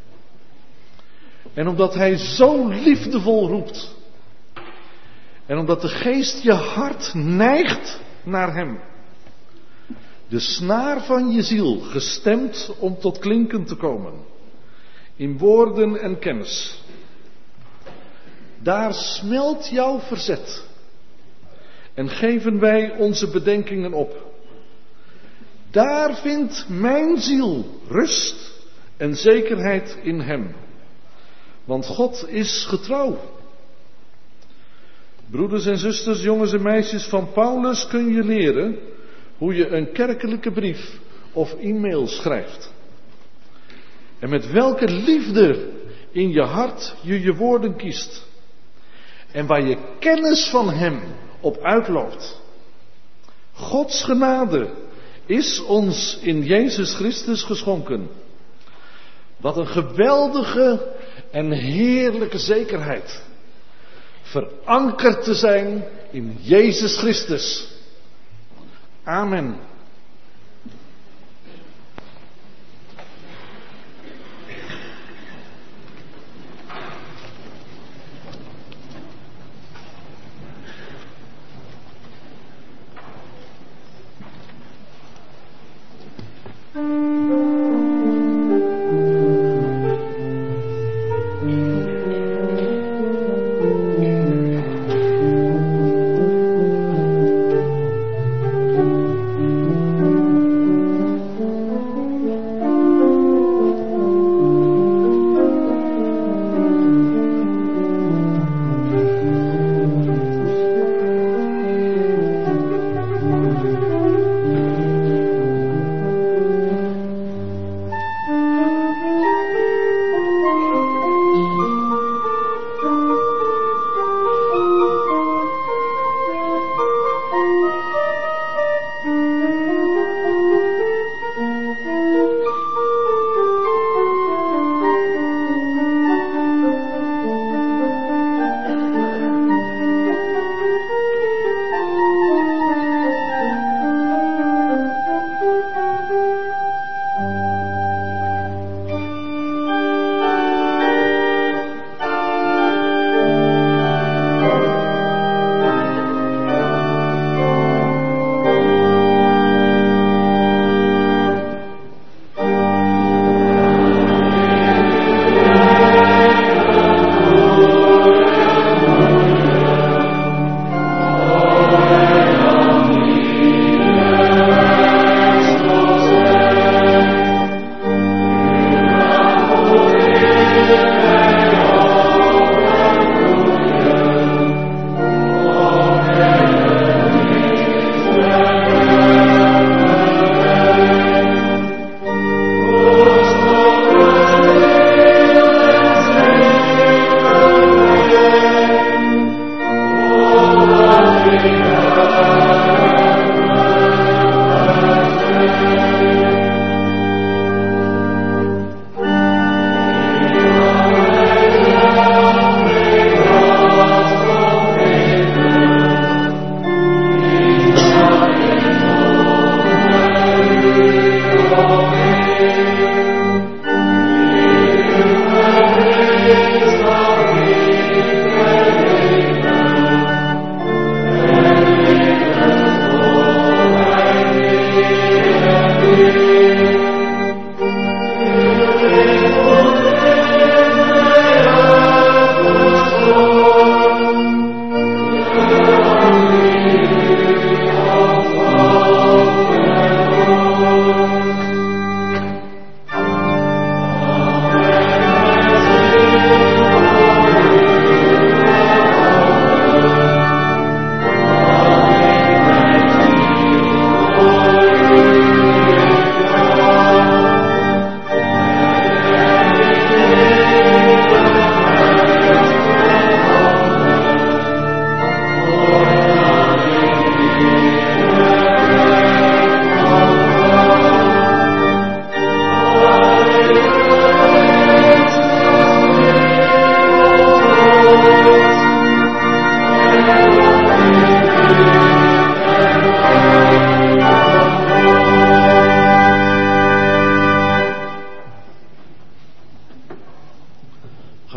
En omdat hij zo liefdevol roept. En omdat de geest je hart neigt naar hem. De snaar van je ziel gestemd om tot klinken te komen. In woorden en kennis. Daar smelt jouw verzet. En geven wij onze bedenkingen op. Daar vindt mijn ziel rust en zekerheid in hem. Want God is getrouw. Broeders en zusters, jongens en meisjes, van Paulus kun je leren hoe je een kerkelijke brief of e-mail schrijft. En met welke liefde in je hart je je woorden kiest. En waar je kennis van hem op uitloopt. Gods genade is ons in Jezus Christus geschonken. Wat een geweldige en heerlijke zekerheid. Verankerd te zijn in Jezus Christus. Amen.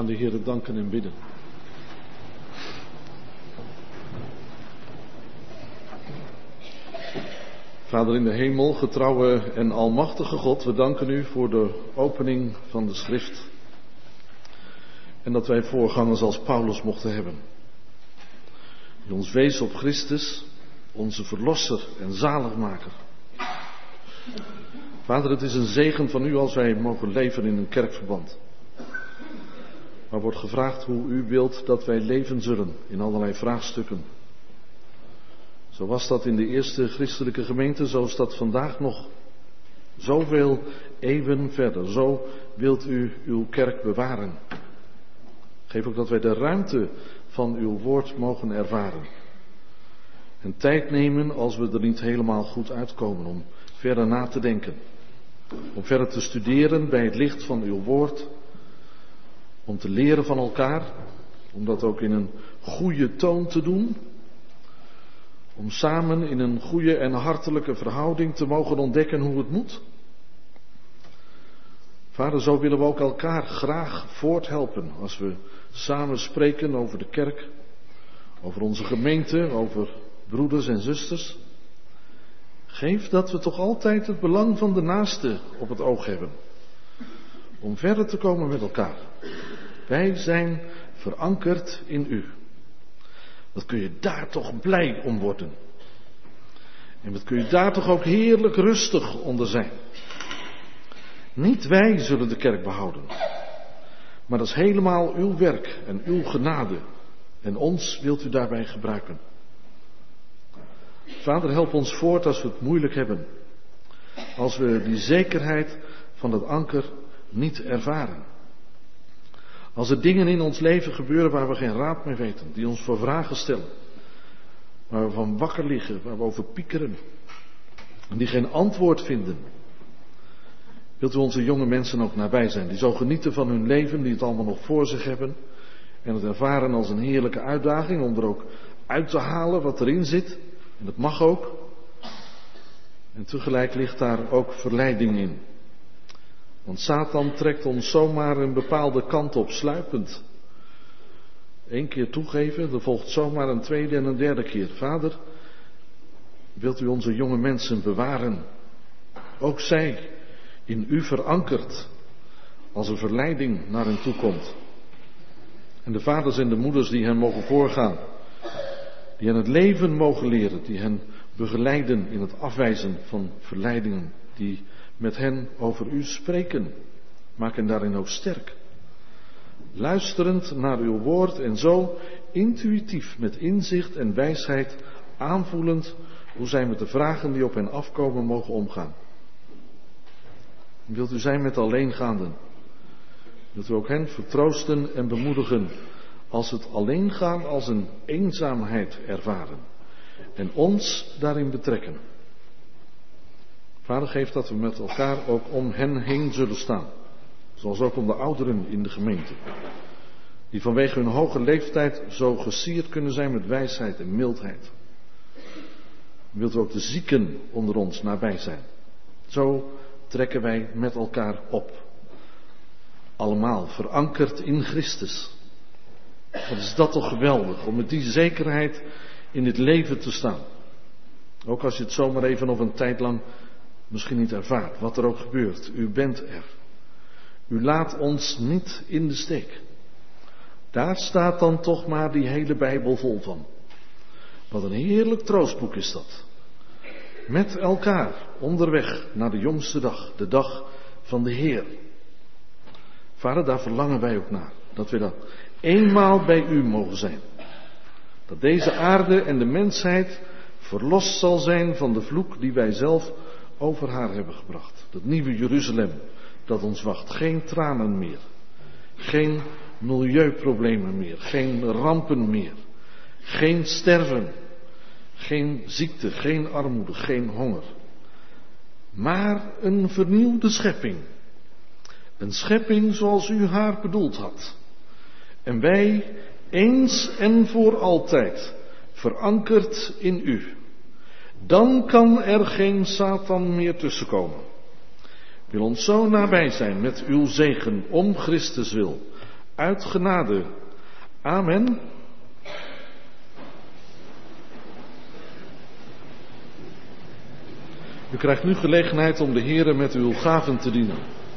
aan de Heere danken en bidden. Vader in de hemel, getrouwe en almachtige God, we danken u voor de opening van de schrift. En dat wij voorgangers als Paulus mochten hebben. Die ons wees op Christus, onze verlosser en zaligmaker. Vader, het is een zegen van u als wij mogen leven in een kerkverband. Maar wordt gevraagd hoe u wilt dat wij leven zullen in allerlei vraagstukken. Zo was dat in de eerste christelijke gemeente, zo is dat vandaag nog. Zoveel eeuwen verder, zo wilt u uw kerk bewaren. Geef ook dat wij de ruimte van uw woord mogen ervaren. En tijd nemen als we er niet helemaal goed uitkomen om verder na te denken. Om verder te studeren bij het licht van uw woord. Om te leren van elkaar. Om dat ook in een goede toon te doen. Om samen in een goede en hartelijke verhouding te mogen ontdekken hoe het moet. Vader, zo willen we ook elkaar graag voorthelpen als we samen spreken over de kerk, over onze gemeente, over broeders en zusters. Geef dat we toch altijd het belang van de naaste op het oog hebben. Om verder te komen met elkaar. Wij zijn verankerd in u. Wat kun je daar toch blij om worden. En wat kun je daar toch ook heerlijk rustig onder zijn. Niet wij zullen de kerk behouden. Maar dat is helemaal uw werk en uw genade. En ons wilt u daarbij gebruiken. Vader, help ons voort als we het moeilijk hebben. Als we die zekerheid van dat anker niet ervaren. Als er dingen in ons leven gebeuren waar we geen raad mee weten. Die ons voor vragen stellen. Waar we van wakker liggen, waar we over piekeren. En die geen antwoord vinden. Wilt u onze jonge mensen ook nabij zijn. Die zo genieten van hun leven, die het allemaal nog voor zich hebben. En het ervaren als een heerlijke uitdaging om er ook uit te halen wat erin zit. En dat mag ook. En tegelijk ligt daar ook verleiding in. Want Satan trekt ons zomaar een bepaalde kant op, sluipend. 1 keer toegeven, er volgt zomaar een tweede en een derde keer. Vader, wilt u onze jonge mensen bewaren? Ook zij in u verankerd, als er verleiding naar hen toe komt. En de vaders en de moeders die hen mogen voorgaan, die hen het leven mogen leren, die hen begeleiden in het afwijzen van verleidingen, die met hen over u spreken, maak hen daarin ook sterk. Luisterend naar uw woord en zo intuïtief met inzicht en wijsheid aanvoelend hoe zij met de vragen die op hen afkomen mogen omgaan. Wilt u zijn met alleengaanden? Wilt u ook hen vertroosten en bemoedigen als het alleengaan als een eenzaamheid ervaren en ons daarin betrekken? Vader, geef dat we met elkaar ook om hen heen zullen staan. Zoals ook om de ouderen in de gemeente. Die vanwege hun hoge leeftijd zo gesierd kunnen zijn met wijsheid en mildheid. Wilt u ook de zieken onder ons nabij zijn. Zo trekken wij met elkaar op. Allemaal verankerd in Christus. Wat is dat toch geweldig om met die zekerheid in dit leven te staan. Ook als je het zomaar even of een tijd lang misschien niet ervaart. Wat er ook gebeurt. U bent er. U laat ons niet in de steek. Daar staat dan toch maar die hele Bijbel vol van. Wat een heerlijk troostboek is dat. Met elkaar onderweg naar de jongste dag. De dag van de Heer. Vader, daar verlangen wij ook naar. Dat we dat eenmaal bij u mogen zijn. Dat deze aarde en de mensheid verlost zal zijn van de vloek die wij zelf over haar hebben gebracht. Dat nieuwe Jeruzalem dat ons wacht. Geen tranen meer. Geen milieuproblemen meer. Geen rampen meer. Geen sterven. Geen ziekte. Geen armoede. Geen honger. Maar een vernieuwde schepping. Een schepping zoals u haar bedoeld had. En wij eens en voor altijd verankerd in u. Dan kan er geen Satan meer tussenkomen. Wil ons zo nabij zijn met uw zegen om Christus wil. uit genade. Amen. U krijgt nu gelegenheid om de Heere met uw gaven te dienen.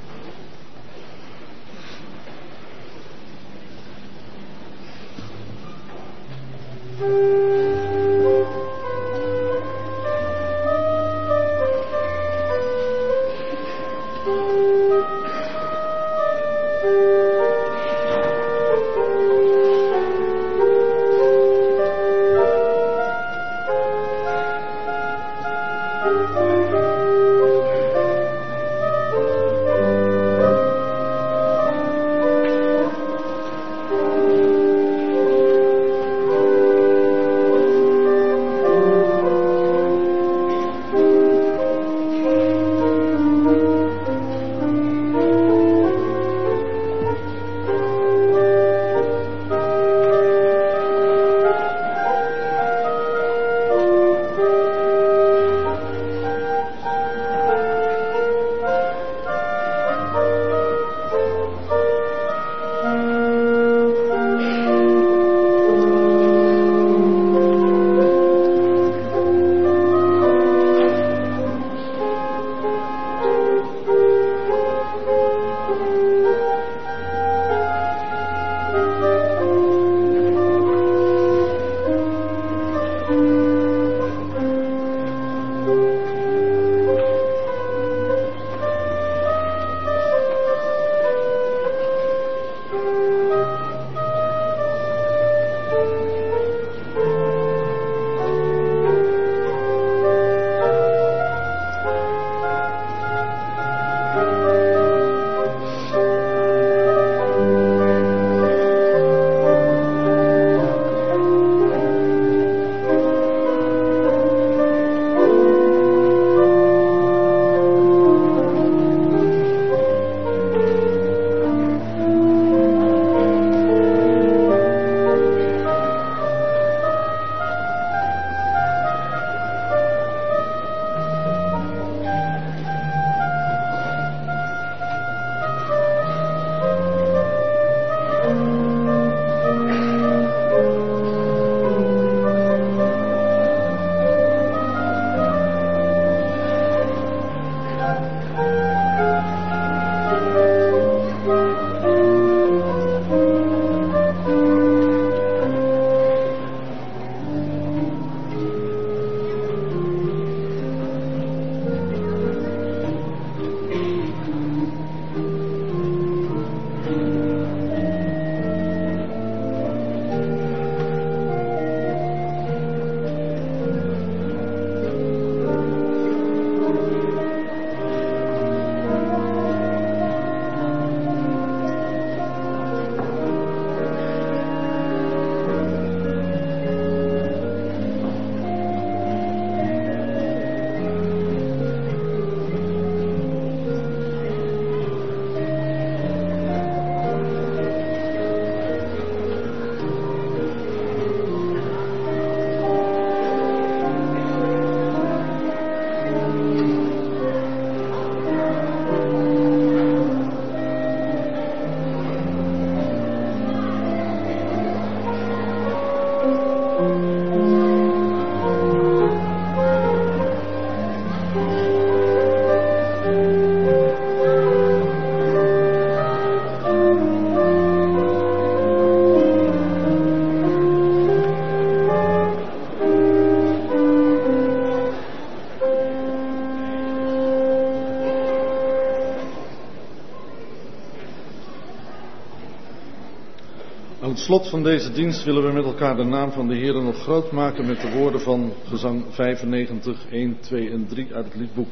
Aan het slot van deze dienst willen we met elkaar de naam van de Heer nog groot maken met de woorden van gezang 95, 1, 2 en 3 uit het liedboek.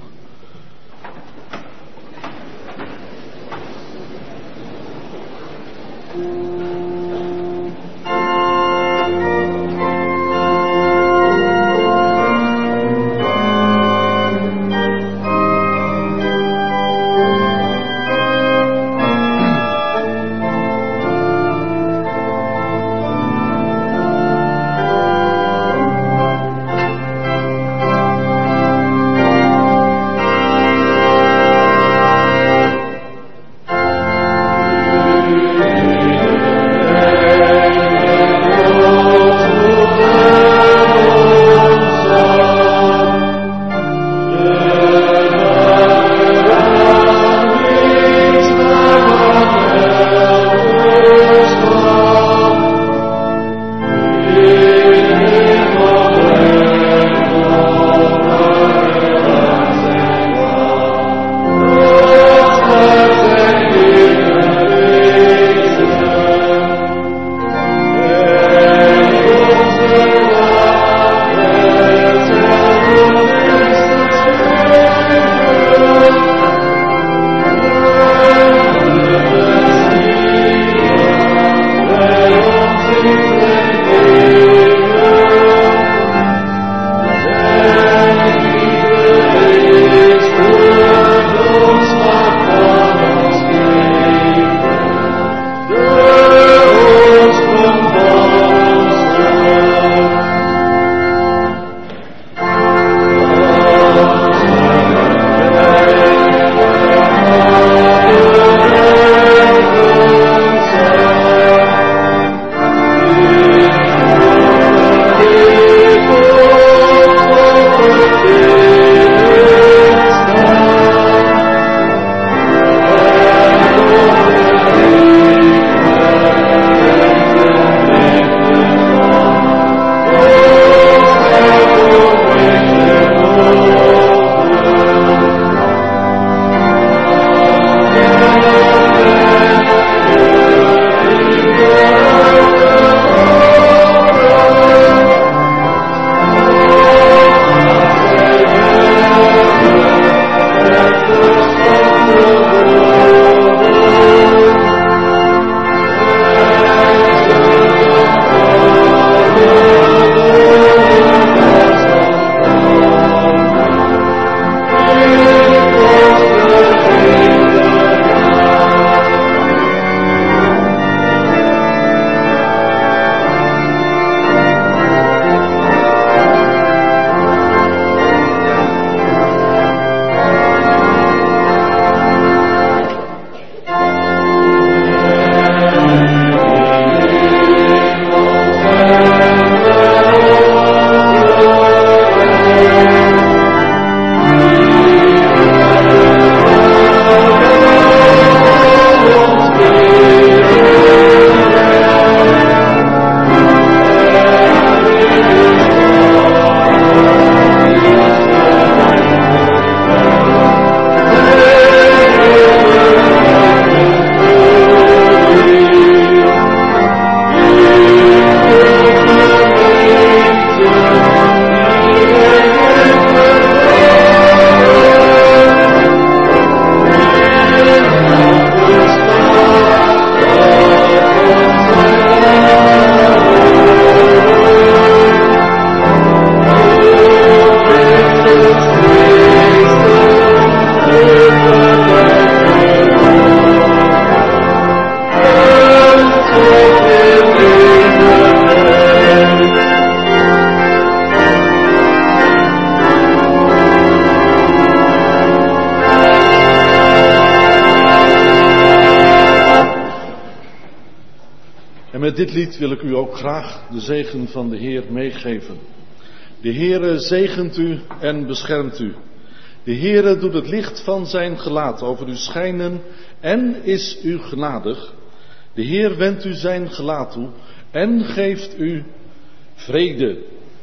met dit lied wil ik u ook graag de zegen van de Heer meegeven. De Heere zegent u en beschermt u. De Heere doet het licht van zijn gelaat over u schijnen en is u genadig. De Heer wendt u zijn gelaat toe en geeft u vrede.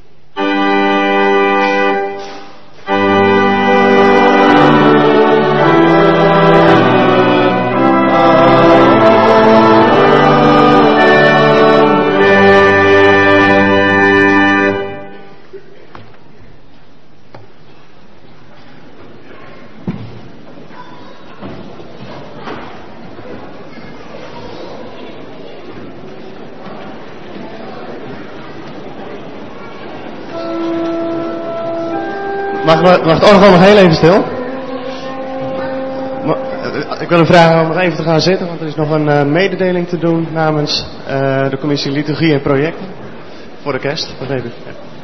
Mag het orgel nog heel even stil? Ik wil u vragen om nog even te gaan zitten, want er is nog een mededeling te doen namens de commissie Liturgie en Projecten voor de kerst. Wat even.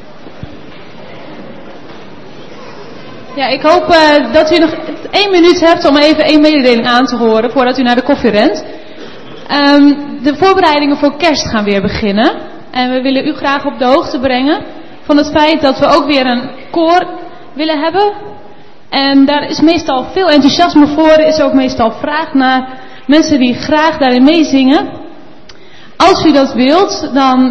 Ja, ik hoop dat u nog 1 minuut hebt om even 1 mededeling aan te horen voordat u naar de koffie rent. De voorbereidingen voor kerst gaan weer beginnen. En we willen u graag op de hoogte brengen van het feit dat we ook weer een koor willen hebben. En daar is meestal veel enthousiasme voor. Er is ook meestal vraag naar mensen die graag daarin meezingen. Als u dat wilt, dan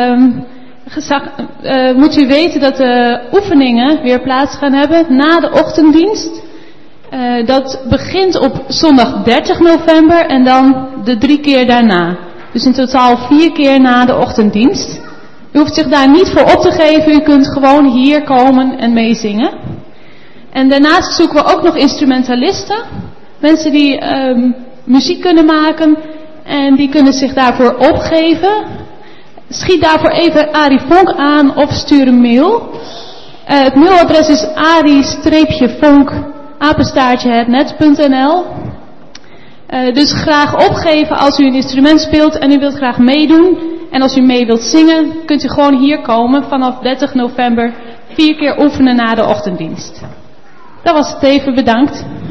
moet u weten dat de oefeningen weer plaats gaan hebben na de ochtenddienst. Dat begint op zondag 30 november en dan de 3 keer daarna. Dus in totaal 4 keer na de ochtenddienst. U hoeft zich daar niet voor op te geven. U kunt gewoon hier komen en meezingen. En daarnaast zoeken we ook nog instrumentalisten. Mensen die muziek kunnen maken. En die kunnen zich daarvoor opgeven. Schiet daarvoor even Arie Vonk aan of stuur een mail. Het mailadres is arie-vonk@hetnet.nl. Dus graag opgeven als u een instrument speelt en u wilt graag meedoen. En als u mee wilt zingen, kunt u gewoon hier komen vanaf 30 november 4 keer oefenen na de ochtenddienst. Dat was het even, bedankt.